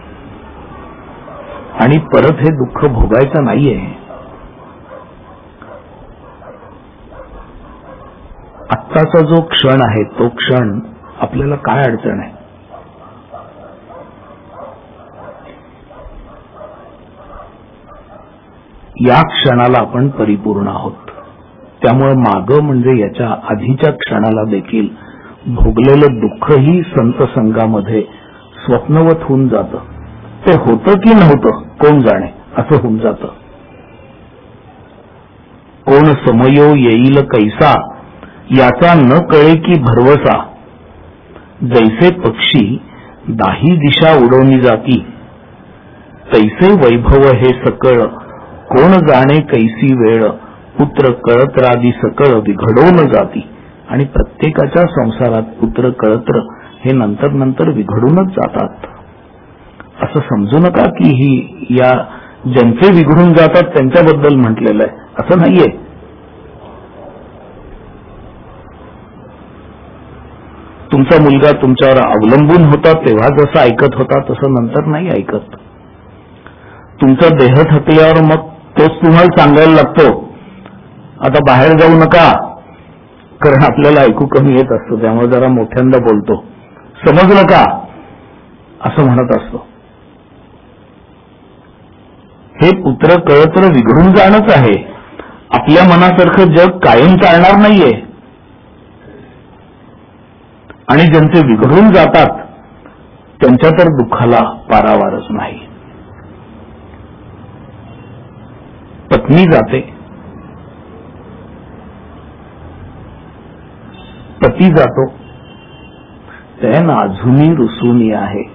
आणि परत हे दुःख भोगायचं नाहीये. आत्ताचा जो क्षण आहे तो क्षण आपल्याला काय अडचण आहे? या क्षणाला आपण परिपूर्ण आहोत. त्यामुळे मागं म्हणजे याच्या आधीच्या क्षणाला देखील भोगलेलं दुःखही संत संघामध्ये स्वप्नवत होऊन जातं. ते होतं की नव्हतं कोण जाणे असं होऊन जातं. कोण समयो येईल कैसा याचा न कळे की भरवसा, जैसे पक्षी दाही दिशा उडवणी जाती, तैसे वैभव हे सकळ कोण जाणे कैसी वेळ, पुत्र कळत्रादी सकळ विघडवून जाती. आणि प्रत्येकाच्या संसारात पुत्र कळत्र हे नंतर नंतर विघडूनच जातात. असं समजू नका की ही या ज्यांचे विघडून जातात त्यांच्याबद्दल म्हटलेलं आहे, असं नाहीये. तुमचा मुलगा तुमच्यावर अवलंबून होता तेव्हा जसं ऐकत होता तसं नंतर नाही ऐकत. तुमचा देह थकल्यावर मग तोच तुम्हाला सांगायला लागतो आता बाहेर जाऊ नका, कारण आपल्याला ऐकू कमी येत असतं, त्यामुळे जरा मोठ्यांदा बोलतो, समजलं का असं म्हणत असतो. हे पुत्र कळत्र विघडून जाणंच आहे. आपल्या मनासारखं जग कायम चालणार नाहीये. आणि ज्यांचे विघडून जातात त्यांच्या तर दुःखाला पारावारच नाही. पत्नी जाते, पती जातो, त्यान अजूनही रुसूनी आहे.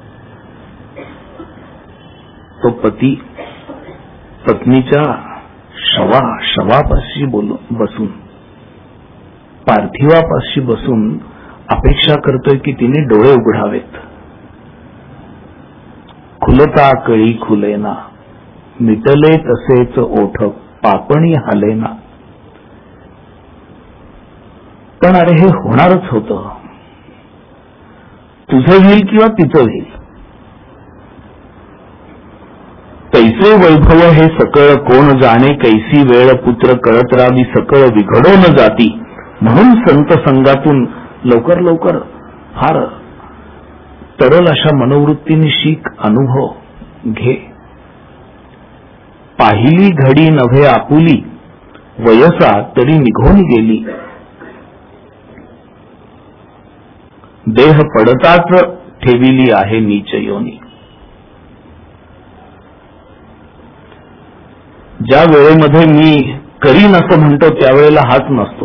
तो पती पत्नीच्या शवा शवापाशी बोलून बसून पार्थिवापाशी बसून अपेक्षा करतोय की तिने डोळे उघडावेत. खुलता कळी खुलेना, मिटले तसेच ओठ पापणी हालेना. पण अरे हे होणारच होतं. तुझं होईल किंवा तिचं होईल. कैसे वैभव हे सकळ कोण जाणे कैसी वेळ, पुत्र कळत्रादी सकळ विघडवून जाती. म्हणून संत संघातून लवकर लवकर फार तरल अशा मनोवृत्तीने शिक, अनुभव घे. पाहिली घडी नव्हे आपुली, वयसा तरी निघून गेली. देह पडताच ठेविली आहे नीच योनी. ज्या वेळेमध्ये मी करीन असं म्हणतो त्यावेळेला हाच नसतो.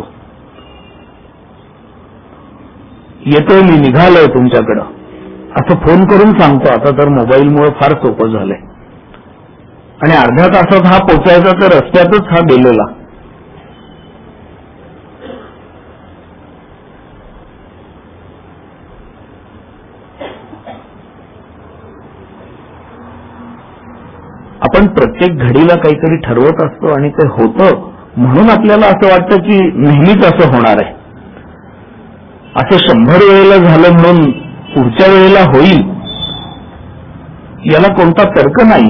येतोय मी, निघालोय तुमच्याकडं असं फोन करून सांगतो. आता तर मोबाईलमुळे फार सोपं झालंय आणि अर्ध्या तासात हा पोचायचा तर रस्त्यातच हा गेलेला. आपण प्रत्येक घडीला काहीतरी ठरवत असतो आणि ते होतं म्हणून आपल्याला असं वाटतं की नेहमीच असं होणार आहे. असं शंभर वेळेला झालं म्हणून पुढच्या वेळेला होईल याला कोणता तर्क नाही.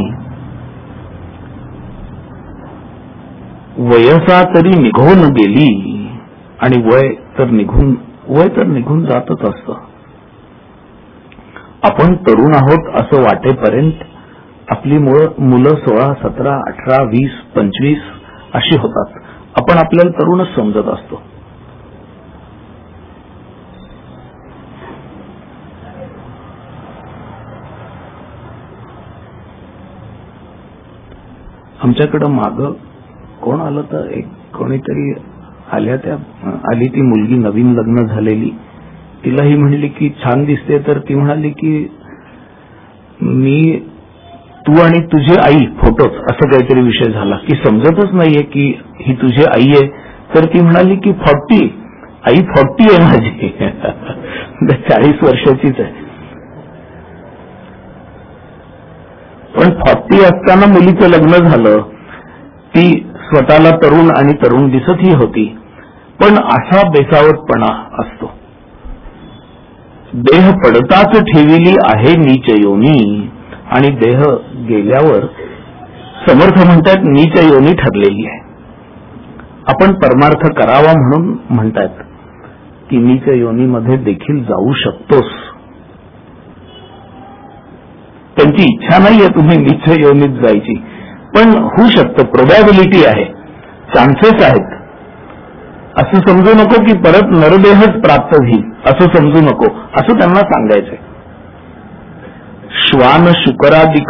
वयसा तरी निघून गेली आणि वय तर निघून वय तर निघून जातच असतं. आपण तरुण आहोत असं वाटेपर्यंत आपली मुलं सोळा सतरा अठरा वीस पंचवीस अशी होतात. आपण आपल्याला तरुणच समजत असतो. आमच्याकडं माग कोण आलं तर एक कोणीतरी आल्या, त्या आली ती मुलगी नवीन लग्न झालेली, तिला ही म्हणली की छान दिसते, तर ती म्हणाली की मी तू आणि तुझी आई फोटोच, असं काहीतरी विषय झाला की समजतच नाहीये की ही तुझी आई आहे. तर ती म्हणाली की फॉर्टी, आई फॉर्टी आहे माझी, चाळीस वर्षाचीच आहे. पण फॉर्टी असताना मुलीचं लग्न झालं, ती स्वतःला तरुण आणि तरुण दिसतही होती. पण असा बेसावतपणा असतो. देह पडताच ठेविली आहे नीच योनी, आणि देह गेल्यावर समर्थ म्हणतात नीच योनी ठरलेली आहे. आपण परमार्थ करावा म्हणून म्हणतात की नीच योनीमध्ये देखील जाऊ शकतोस. त्यांची इच्छा नाहीये तुम्ही नीच योनीत जायची, पण होऊ शकतं, प्रोबॅबिलिटी आहे, चान्सेस आहेत. असं समजू नको की परत नरदेहच प्राप्त होईल, असं समजू नको, असं त्यांना सांगायचंय. श्वान शुकरादिक,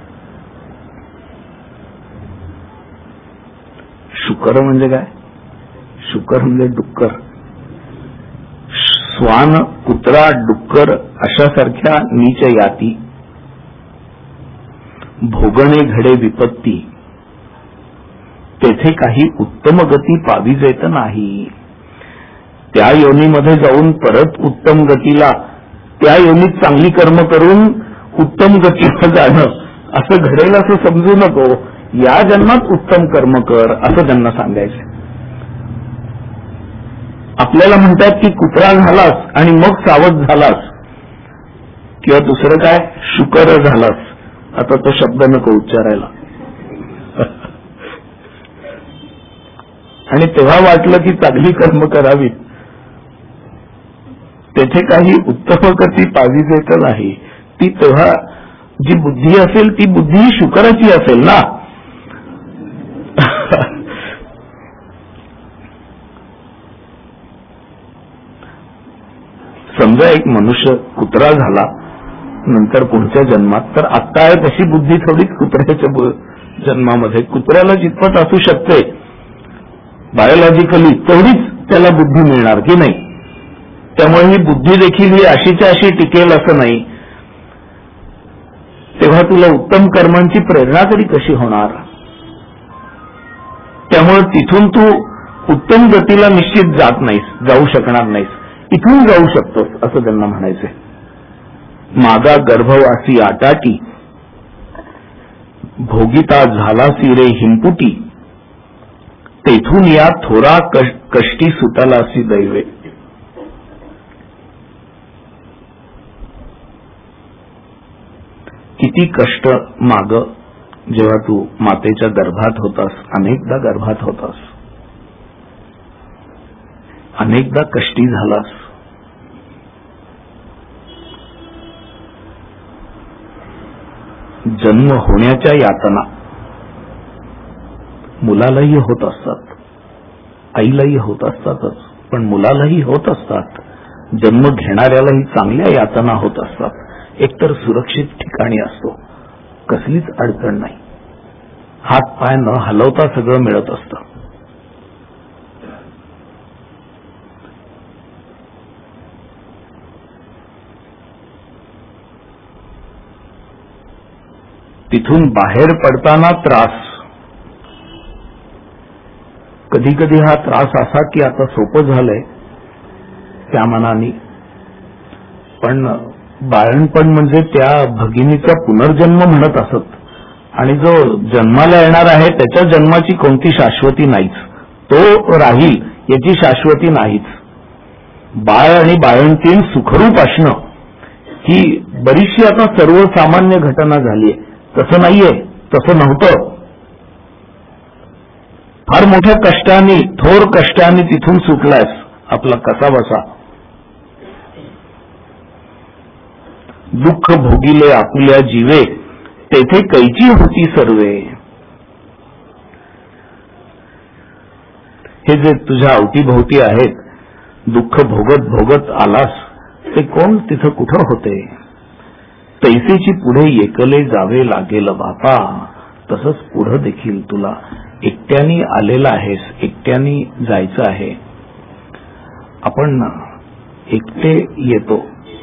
शुकर म्हणजे काय? शुकर म्हणजे डुक्कर. श्वान, कुत्रा, डुक्कर अशासारख्या नीच याती भोगणे घडे विपत्ती, तेथे काही उत्तम गती पाविजेत नाही. त्या योनीमध्ये जाऊन परत उत्तम गतीला, त्या योनीत चांगली कर्म करून उत्तम गतीला जाणं असं घडेल असं समजू नको. या जन्मात उत्तम कर्म कर असं त्यांना सांगायचं. आपल्याला म्हणतात की कुत्रा झालास आणि मग सावध झालास, किंवा दुसरं काय शुकर झालास. आता तो शब्द नको उच्चारायला. आणि तेव्हा वाटलं की चांगली कर्म करावीत, तेथे काही उत्तम गती पाविजेत नाही. ती तेव्हा जी बुद्धी असेल ती बुद्धी शुकराची असेल ना. समजा एक मनुष्य कुत्रा झाला नंतर पुढच्या जन्मात, तर आत्ता आहे तशी बुद्धी थोडीच कुत्र्याच्या जन्मामध्ये, कुत्र्याला जितपत असू शकते बायोलॉजिकली तेवढीच त्याला बुद्धी मिळणार की नाही. त्यामुळे ही बुद्धी देखील ही अशीच्या अशी टिकेल असं नाही. तेव्हा तुला उत्तम कर्मांची प्रेरणा तरी कशी होणार. त्यामुळे तिथून तू उत्तम गतीला निश्चित जात नाहीस, जाऊ शकणार नाहीस. इथून जाऊ शकतोस असं त्यांना म्हणायचंय. मागा गर्भवासी आटाटी, भोगिता झालासी रे हिंपुटी, तेथून या थोरा कष्टी सुटालासी दैवे. किती कष्ट माग, जेव्हा तू मातेच्या गर्भात होतास, अनेकदा गर्भात होतास, अनेकदा कष्टी झालास. जन्म होण्याच्या यातना मुलालाही होत असतात, आईलाही होत असतातच, पण मुलालाही होत असतात. जन्म घेणाऱ्यालाही चांगल्या यातना होत असतात. एकतर सुरक्षित ठिकाणी असतो, कसलीच अडचण नाही, हात पाय न हलवता सगळं मिळत असतं. तिथून बाहेर पडताना त्रास. कधी कधी हा त्रास असा की आता सोपं झालंय त्या मनाने, पण बाळणपण म्हणजे त्या भगिनीचा पुनर्जन्म म्हणत असत. आणि जो जन्माला येणार आहे त्याच्या जन्माची कोणती शाश्वती नाहीच, तो राहील याची शाश्वती नाहीच. बाळ आणि बाळंतीण सुखरूप असणं ही बरीचशी आता सर्वसामान्य घटना झालीय. तसं नाहीये, तसं नव्हतं. फार मोठ्या कष्टाने, थोर कष्टाने तिथून सुटलायस आपला कसा बसा. दुःख भोगिले आपुल्या जीवे, तेथे कैची होती सर्वे. हे जे तुझ्या अवतीभोवती आहेत, दुःख भोगत भोगत आलास, ते कोण तिथं कुठं होते. तैसेची पुढे एकले जावे लागेल बापा, तसंच पुढं देखील तुला एकट्याने आलेला आहेस, एकट्याने जायचं आहे. आपण एकटे येतो.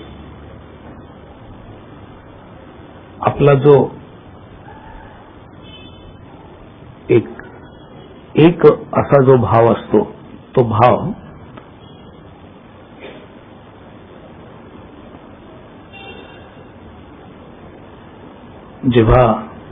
आपला जो एक एक असा जो भाव असतो, तो भाव जेव्हा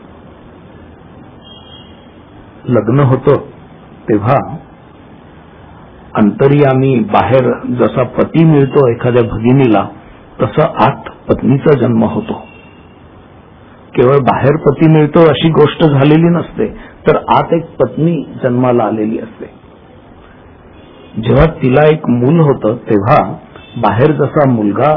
लग्न होतं तेव्हा अंतर्यामी बाहेर जसा पती मिळतो एखाद्या भगिनीला, तसा आत पत्नीचा जन्म होतो. केवळ बाहेर पती मिळतो अशी गोष्ट झालेली नसते, तर आत एक पत्नी जन्माला आलेली असते. जेव्हा तिला एक मूल होतं तेव्हा बाहेर जसा मुलगा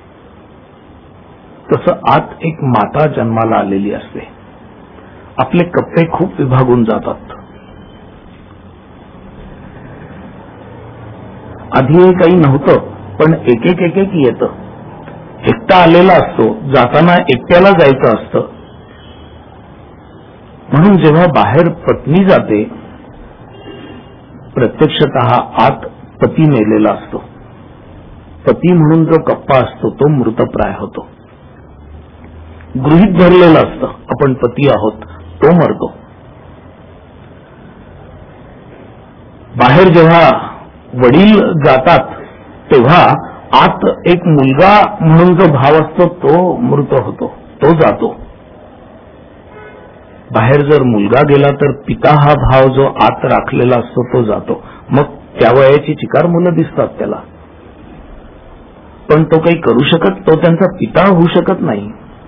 तसं आत एक माता जन्माला आलेली असते. आपले कप्पे खूप विभागून जातात. आधी हे काही नव्हतं, पण एक एक एक एक येतं. एकटा आलेला असतो, जाताना एकट्याला जायचं असतं. म्हणून जेव्हा बाहेर पत्नी जाते, प्रत्यक्षतः आत पती मेलेला असतो. पती म्हणून जो कप्पा असतो तो मृतप्राय होतो. गृहीत धरलेलं असतं आपण पती आहोत, तो मरतो. बाहेर जेव्हा वडील जातात तेव्हा आत एक मुलगा म्हणून जो भाव असतो तो मृत होतो, तो जातो. बाहेर जर मुलगा गेला तर पिता हा भाव जो आत राखलेला असतो तो जातो. मग त्या वयाची चिकार मुलं दिसतात त्याला, पण तो काही करू शकत, तो त्यांचा पिता होऊ शकत नाही.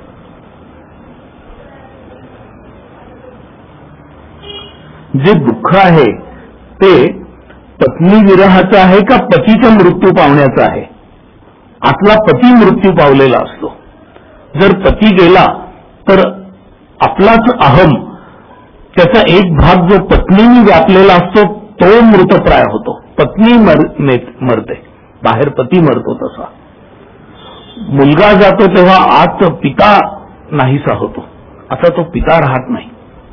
जे दुःख आहे ते पत्नी विरहाचं आहे का पतीचा मृत्यू पावण्याचा आहे? आतला पती मृत्यू पावलेला असतो. जर पती गेला तर आपलाच अहम, त्याचा एक भाग जो पत्नीने व्यापलेला असतो तो मृतप्राय होतो. पत्नी मरते, बाहेर पती मरतो. तसा मुलगा जातो तेव्हा आत पिता नाहीसा होतो. आता तो पिता राहत नाही.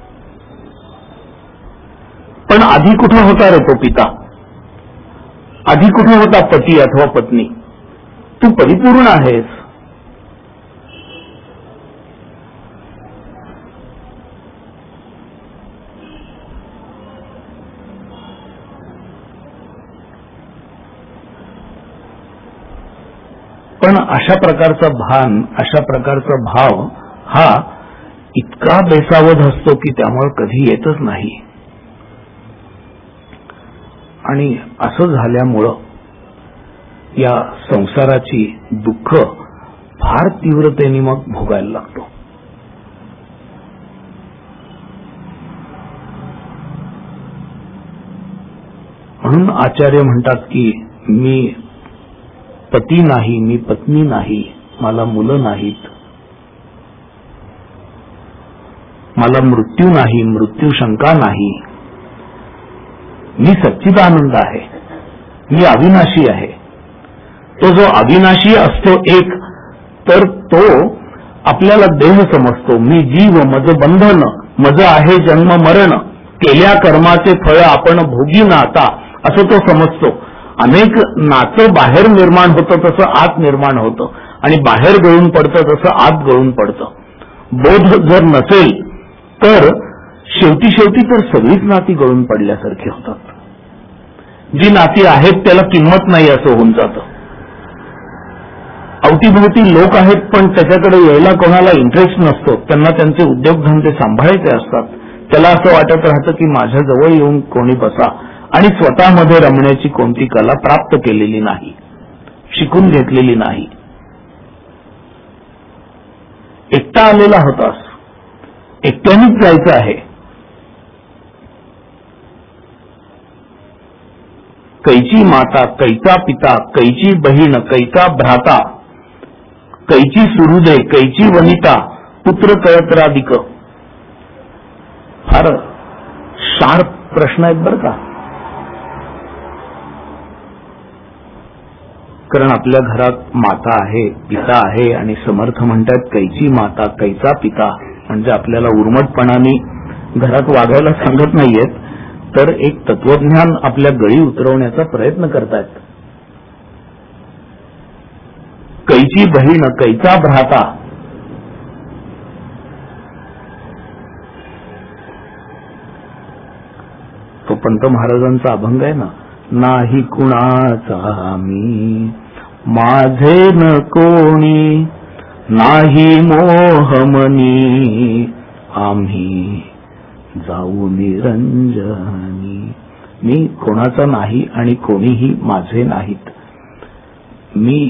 पण आधी कुठे होता रे तो पिता? आधी कुठे होता पती अथवा पत्नी? तू परिपूर्ण आहेस. पण अशा प्रकारचा भान, अशा प्रकारचा भाव हा इतका बेसावध असतो की त्यामुळे कधी येतच नाही. आणि असं झाल्यामुळं या संसाराची दुःख फार तीव्रतेने मग भोगायला लागतो. म्हणून आचार्य म्हणतात की मी पती नाही, मी पत्नी नाही, मला मुलं नाहीत, मला मृत्यू नाही, मृत्यू शंका नाही, मी सच्चिदानंद आहे, मी अविनाशी आहे. तो जो अविनाशी असतो एक, तर तो आपल्याला देह समजतो. मी जीव, मज बंधन, मज आहे जन्म मरण, केल्या कर्माचे फळ आपण भोगी नाता, असं तो समजतो. अनेक नातं बाहेर निर्माण होतं तसं आत निर्माण होतं, आणि बाहेर गळून पडतं तसं आत गळून पडतं. बोध जर नसेल तर शेवटी शेवटी तर सगळीच नाती गळून पडल्यासारखी होतात. जी नाती आहेत त्याला किंमत नाही असं होऊन जातं. अवतीभोवती लोक आहेत पण त्याच्याकडे यायला कोणाला इंटरेस्ट नसतो. त्यांना त्यांचे उद्योगधंदे सांभाळायचे असतात. त्याला असं वाटत राहतं की माझ्या जवळ येऊन कोणी बसा, आणि स्वतःमध्ये रमण्याची कोणती कला प्राप्त केलेली नाही, शिकून घेतलेली नाही. एकटा आलेला होतास, एकट्यानेच जायचं आहे. कैची माता, कैचा पिता, कैची बहीण, कैचा भ्राता, कैची सुहृदे, कैची वनिता, पुत्र कळत्रादिक. फार शार्प प्रश्न आहेत बरं का. कारण आपल्या घरात माता आहे, पिता आहे, आणि समर्थ म्हणतात कैची माता, कैचा पिता, म्हणजे आपल्याला उर्मटपणाने घरात वागायला सांगत नाहीयेत, तर एक तत्वज्ञान आपल्या गळी उतरवण्याचा प्रयत्न करतायत. कैची बहीण कैचा भ्राता, तो पंत महाराजांचा अभंग आहे ना, नाही कुणाचा मी माझे न कोणी, नाही मोहमनी आम्ही जाऊ निरंजनी. मी कोणाचा नाही आणि कोणीही माझे नाहीत. मी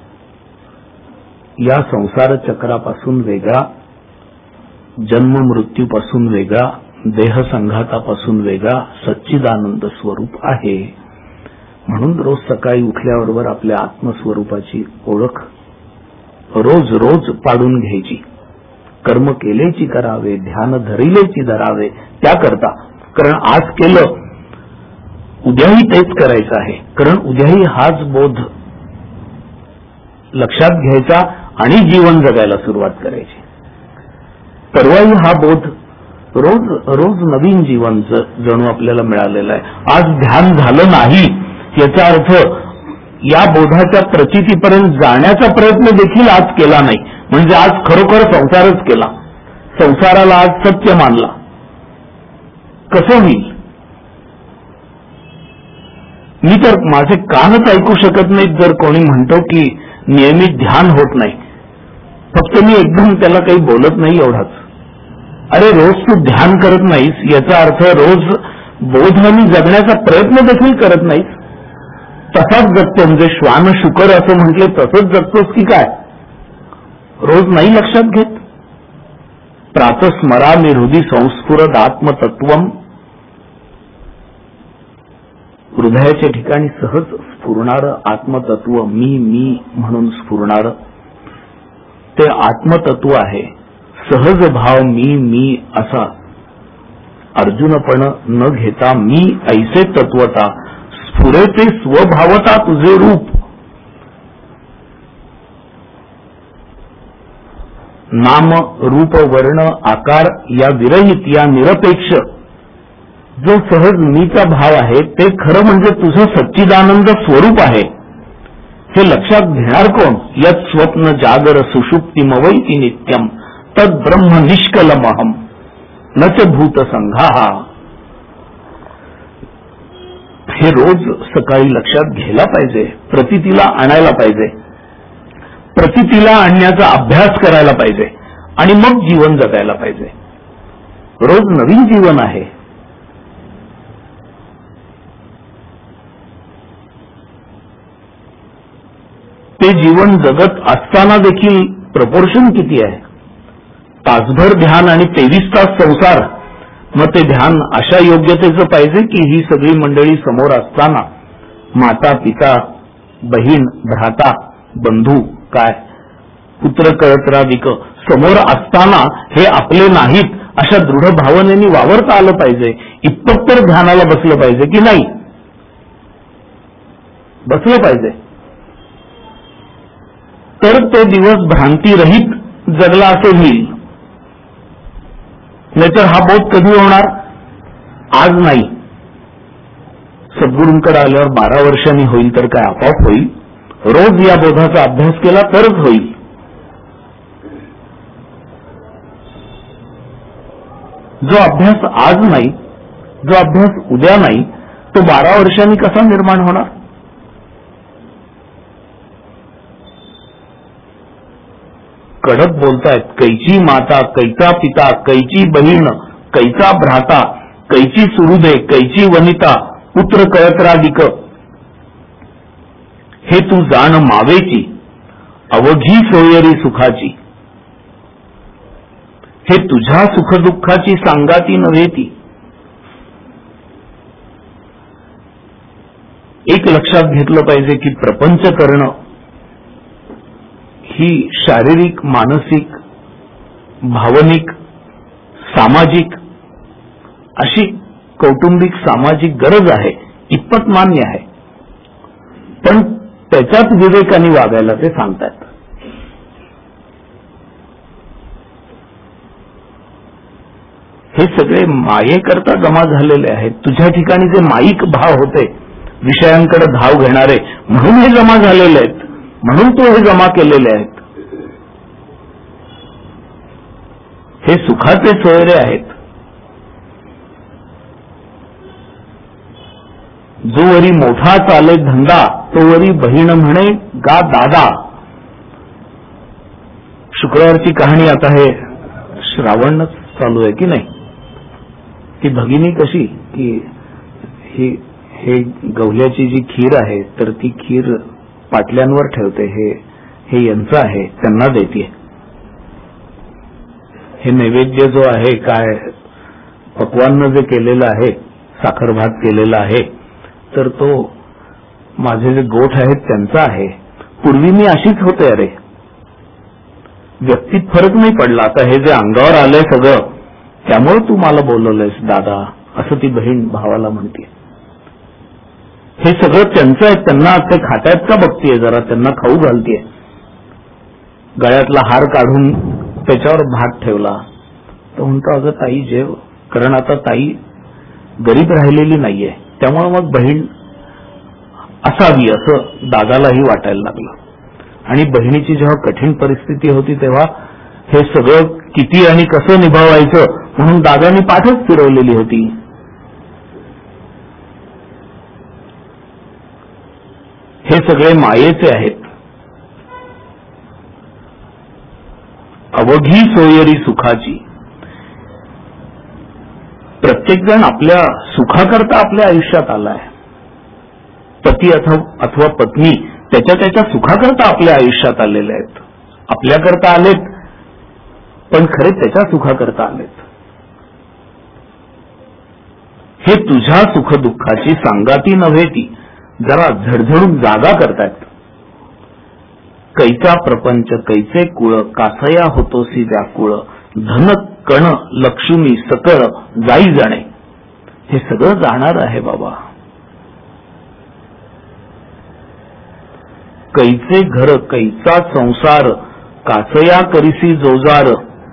या संसार चक्रापासून वेगळा, जन्म मृत्यूपासून वेगळा, देहसंघातापासून वेगळा सच्चिदानंद स्वरूप आहे. म्हणून रोज सकाळी उठल्याबरोबर आपल्या आत्मस्वरूपाची ओळख रोज रोज पाडून घ्यायची. कर्म केलेची करावे, ध्यान धरिलेची धरावे, त्याकरता. कारण आज केलं उद्याही तेच करायचं आहे. कारण उद्याही हाच बोध लक्षात घ्यायचा आणि जीवन जगायला सुरुवात करायची. परवाही हा बोध रोज रोज नवीन जीवन जणू आपल्याला मिळालेलं आहे. आज ध्यान झालं नाही याचा अर्थ या बोधाच्या प्रचितीपर्यंत जाण्याचा प्रयत्न देखील आज केला नाही. म्हणजे आज खरोखर संसारच केला, संसाराला आज सत्य मानला. कसं होईल? मी तर माझे कानच ऐकू शकत नाहीत जर कोणी म्हणतो की नियमित ध्यान होत नाही. फक्त मी एकदम त्याला काही बोलत नाही एवढाच. अरे रोज तू ध्यान करत नाहीस याचा अर्थ रोज बोध आणि जगण्याचा प्रयत्न देखील करत नाहीस. तसाच जगतो, म्हणजे श्वान शुकर असं म्हटले तसंच जगतोस की काय? रोज नाही लक्षात घेत. प्रातस्मरामि हृदि संस्फुरद आत्मतत्वम. हृदयाच्या ठिकाणी सहज स्फुरणार आत्मतत्व, मी मी म्हणून स्फुरणार ते आत्मतत्व आहे. सहज भाव मी मी असा अर्जुनपण न घेता मी ऐसे तत्वता, स्फुरे ते स्वभावता तुझे रूप. नाम रूप वर्ण आकार या विरहित, या निरपेक्ष जो सहज मीचा भाव आहे ते खरं म्हणजे तुझं सच्चिदानंद स्वरूप आहे. हे लक्षात घेणार कोण? यत स्वप्न जागर सुषुप्तिमवैति नित्यम तद ब्रह्म निष्कलमहम न च भूत संघाहा. हे रोज सकाळी लक्षात घ्यायला पाहिजे, प्रतीतीला आणायला पाहिजे, प्रतीतीला आणण्याचा अभ्यास करायला पाहिजे आणि मग जीवन जगायला पाहिजे. रोज नवीन जीवन आहे. ते जीवन जगत असताना देखील प्रपोर्शन किती आहे? तासभर ध्यान आणि तेवीस तास संसार. मग ते ध्यान अशा योग्यतेचं पाहिजे की ही सगळी मंडळी समोर असताना, माता पिता बहीण भ्राता बंधू काय पुत्र कळत्रादिक समोर असताना हे आपले नाहीत अशा दृढ भावनेने वावरता आलं पाहिजे. इतपत तर ध्यानाला बसलं पाहिजे की नाही? बसलं पाहिजे. तर तो दिवस भ्रांतीरहित जगला असे होईल. नाहीतर हा बोध कधी होणार? आज नाही, सद्गुरूंकडे आल्यावर बारा वर्षांनी होईल तर काय आपोआप होईल? रोज या बोधाचा अभ्यास केला तरच होईल. जो अभ्यास आज नाही, जो अभ्यास उद्या नाही, तो बारा वर्षांनी कसा निर्माण होणार? कडक बोलतायत. कैची माता कैचा पिता कैची बहीण कैचा भ्राता कैची सुहृदे कैची वनिता पुत्र कळत्रादिक. हे तू जाण मावेची अवघी सोयरी सुखाची. हे तुझ्या सुखदुःखाची सांगाती नव्हे ती. एक लक्षात घेतलं पाहिजे की प्रपंच करणं ही शारीरिक मानसिक भावनिक सामाजिक अशी कौटुंबिक सामाजिक गरज आहे, इतपत मान्य आहे. पण त्याच्यात विवेकाने वागायला ते सांगतात. हे सगळे मायेकरता जमा झालेले आहेत. तुझ्या ठिकाणी जे माईक भाव होते, विषयांकडे धाव घेणारे, म्हणून हे जमा झालेले आहेत, म्हणून तू हे जमा केलेले आहेत. हे सुखाचे सोयरे आहेत. जोवरी मोठा चाले धंदा तोवरी बहीण म्हणे गा दादा. शुक्रवारची कहाणी आता हे श्रावणच चालू आहे की नाही, की भगिनी कशी की ही हे गवल्याची जी खीर आहे तर ती खीर पाटल्यांवर ठेवते. हे हे यांचं आहे, त्यांना देते. हे नैवेद्य जो आहे, काय पक्वान्न जे केलेलं आहे, साखर भात केलेला आहे, तर तो माझे जे गोठ आहेत त्यांचा आहे. पूर्वी मी अशीच होते. अरे व्यक्तीत फरक नाही पडला. आता हे जे अंगावर आलंय सगळं, त्यामुळे तू मला बोलवलंयस दादा, असं ती बहीण भावाला म्हणते. हे सगळं त्यांचं आहे, त्यांना ते खात्यात का बघतीये, जरा त्यांना खाऊ घालतीये. गळ्यातला हार काढून त्याच्यावर भात ठेवला. तो म्हणतो अगं ताई जेव, कारण आता ताई गरीब राहिलेली नाहीये, त्यामुळे मग बहीण असावी असं दादालाही वाटायला लागलं. आणि बहिणीची जेव्हा कठीण परिस्थिती होती तेव्हा हे सगळं किती आणि कसं निभावायचं म्हणून दादानी पाठच फिरवलेली होती. हे सगळे मायेचे आहेत. अवघी सोयरी सुखाची. प्रत्येक जण आपल्या सुखाकरता आपल्या आयुष्यात आलाय. पती अथवा पत्नी त्याच्या त्याच्या सुखाकरता आपल्या आयुष्यात आलेले आहेत. आपल्याकरता आलेत, पण खरे त्याच्या सुखाकरता आलेत. हे तुझ्या सुखदुःखाची सांगाती नव्हे ती, जरा झडझडून जागा करतायत. कैचा प्रपंच कैचे कुळ, कासया होतोसी व्याकुळ, धन कण लक्ष्मी सकळ जाई जाणे. हे सगळं जाणार आहे बाबा. कैचे घर कैचा संसार, कासया करिसी जोजार,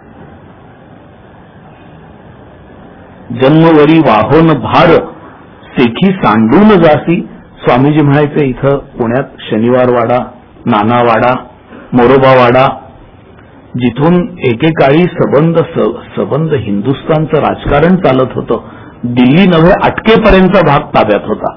जन्मवरी वाहोन भार, सेखी सांडून जासी. स्वामीजी म्हणायचे इथं पुण्यात शनिवारवाडा, नानावाडा, मोरोबावाडा, जिथून एकेकाळी सबंध सबंध हिंदुस्थानचं राजकारण चालत होतं. दिल्ली नव्हे अटकेपर्यंतचा भाग ताब्यात होता.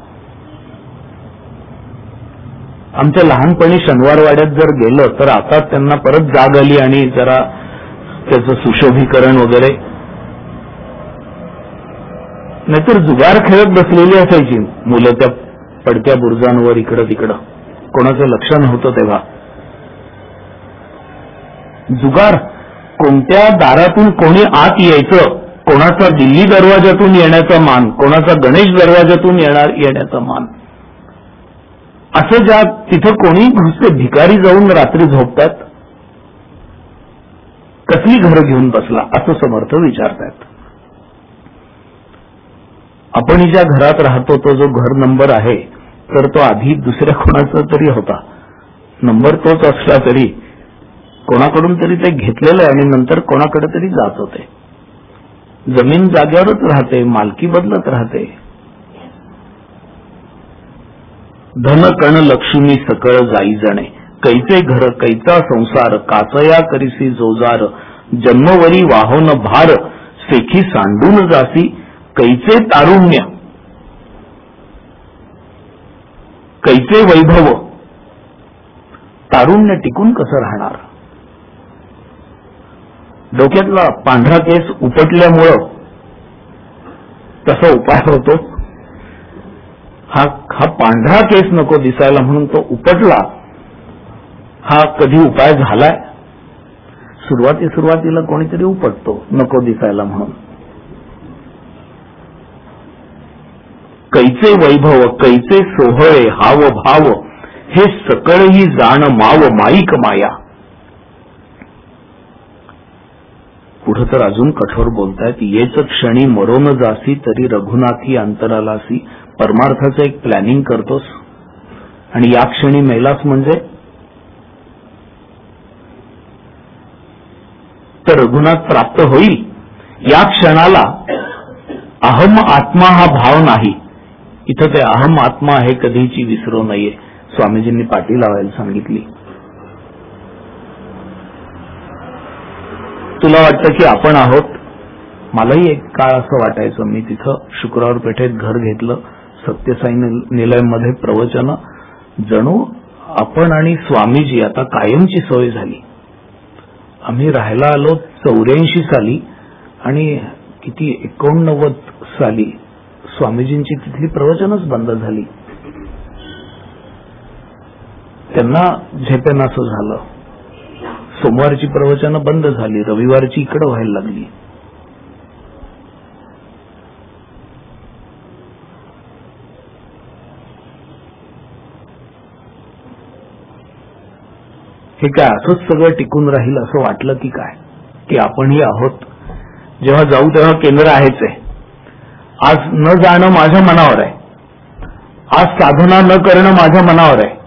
आमच्या लहानपणी शनिवारवाड्यात जर गेलं तर आता त्यांना परत जाग आली आणि जरा त्याचं सुशोभीकरण वगैरे. नाहीतर जुगार खेळत बसलेली असायची मुलं त्या पडक्या बुरुजांवर इकडं तिकडं. कोणाचं लक्ष नव्हतं तेव्हा. जुगार, कोणत्या दारातून कोणी आत यायचं, कोणाचा दिल्ली दरवाजातून येण्याचा मान, कोणाचा गणेश दरवाजातून येणार येण्याचा मान, असं ज्या तिथं कोणी घुसते. भिकारी जाऊन रात्री झोपतात, कसली घरं घेऊन बसला असं समर्थ विचारतात. आपण ज्या घरात राहतो तो जो घर नंबर आहे तर तो आधी दुसऱ्या कोणाचा तरी होता. नंबर तोच असला तरी कोणाकडून तरी ते घेतलेलं आहे आणि नंतर कोणाकडे तरी जात होते. जमीन जाग्यावरच राहते, मालकी बदलत राहते. धन कण लक्ष्मी सकळ जाई जणे, कैचे घर कैचा संसार, कासया करिसी जोजार, जन्मवरी वाहोन भार, सेखी सांडून जासी, कैचे तारुण्य कैचे वैभव. तारुण्य टिकून कसं राहणार. डोक्यातला पांढरा केस उपटल्यामुळं तसा उपाय होतो. हा हा पांढरा केस नको दिसायला म्हणून तो उपटला. हा कधी उपाय झालाय. सुरुवाती सुरुवातीला कोणीतरी उपटतो नको दिसायला म्हणून. कैचे वैभव कैचे सोहळे हाव भाव, हे सकळही जाण माव माईक माया. पुढे तर अजून कठोर बोलतायत. येच क्षणी मरोन जासी तरी रघुनाथी अंतरालासी. परमार्थाचं एक प्लॅनिंग करतोस आणि या क्षणी मेलास म्हणजे तर रघुनाथ प्राप्त होईल या क्षणाला अहम आत्मा हा भाव नाही. इथं ते अहम आत्मा हे कधीची विसरू नये. स्वामीजींनी पाठी लावायला सांगितली. तुला वाटतं की आपण आहोत. मलाही एक काळ असं वाटायचं. मी तिथं शुक्रवार पेठेत घर घेतलं. सत्यसाई निलयमध्ये प्रवचन. जणू आपण आणि स्वामीजी आता कायमची सवय झाली. आम्ही राहायला आलो चौऱ्याऐंशी साली आणि किती एकोणनव्वद साली स्वामीजींची तिथली प्रवचनच बंद झाली. त्यांना झेपेन असं झालं. सोमवारची प्रवचनं बंद झाली. रविवारची इकडं व्हायला लागली. हे काय असंच सगळं टिकून राहील असं वाटलं की काय, की आपणही आहोत. जेव्हा जाऊ तेव्हा केंद्र आहेच आहे. आज न जाणं माझ्या मनावर आहे. आज साधना न करणं माझ्या मनावर आहे.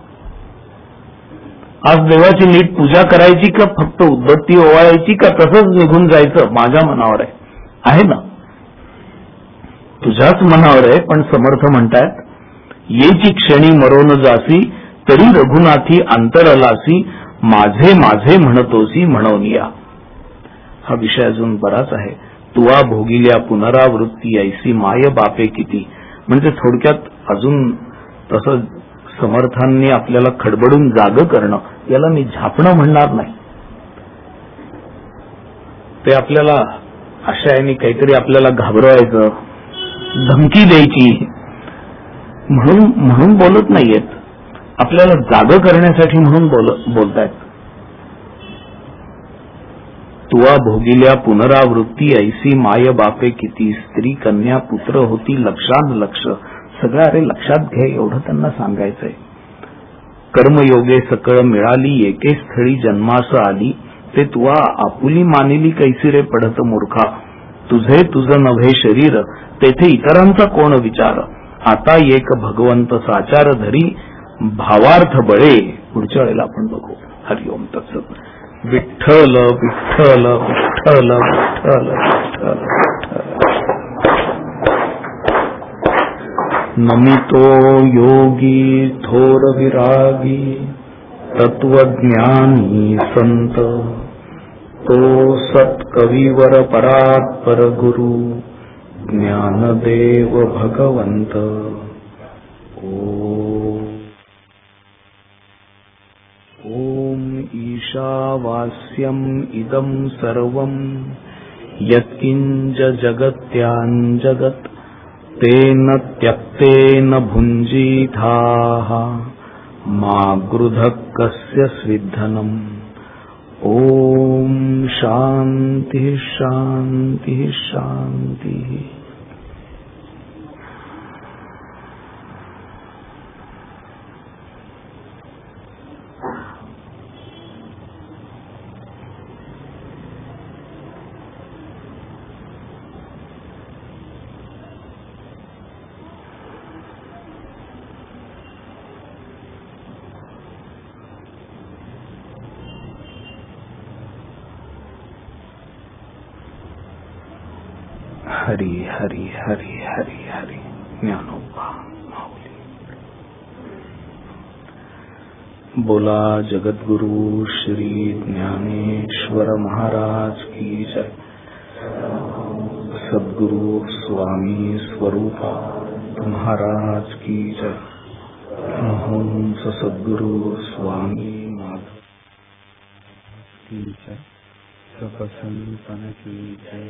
आज देवाची नीट पूजा करायची का फक्त उदबत्ती ओवाळायची का तसंच निघून जायचं माझ्या मनावर आहे. आहे ना, तुझ्याच मनावर आहे. पण समर्थ म्हणतायत, येची क्षणी मरोन जासी तरी रघुनाथी अंतरलासी माझे माझे म्हणतोसी म्हणवनिया. हा विषय अजून बराच आहे. तुवा भोगिल्या पुनरावृत्ती ऐसी माय बापे किती. म्हणजे थोडक्यात अजून तसं समर्थांनी आपल्याला खडबडून जागं करणं, याला मी झापणं म्हणणार नाही. ते आपल्याला आशयाने काहीतरी आपल्याला घाबरवायचं, धमकी द्यायची म्हणून म्हणून बोलत नाहीयेत. आपल्याला जागं करण्यासाठी म्हणून बोलतायत. तुवा भोगिल्या पुनरावृत्ती ऐसी माय बापे किती. स्त्री कन्या पुत्र होती लक्षात लक्ष. सगळं अरे लक्षात घे एवढं त्यांना सांगायचंय. कर्मयोगे सकळ मिळाली एके स्थळी जन्मास आली. ते तुवा आपुली मानिली कैसी रे पडत मूर्खा. तुझे तुझं नव्हे शरीर तेथे इतरांचा कोण विचार. आता एक भगवंत साचार धरी भावार्थ बळे. पुढच्या वेळेला आपण बघू. हरिओम तत्सत. विठ्ठल विठ्ठल विठ्ठल विठ्ठल विठ्ठल. नमितो योगी थोर विरागी तत्वज्ञानी संत. तो सत्कविवर परात्पर गुरु ज्ञानदेव भगवंत. ओम ईशावास्यम इदं सर्वं यत्किंच जगत्याञ्जगत् तेन त्यक्तेन भुञ्जीथाः मा गृधः कस्य स्विद्धनम्. ओम शांति शांति शांति. हरी हरी हरी हरी हरी. ज्ञानोबा माऊली. बोला जगद्गुरु श्री ज्ञानेश्वर महाराज की जय. सद्गुरु स्वामी स्वरूपा महाराज की जय. ओम सद्गुरु स्वामी माधव की जय. सब संतन की जय.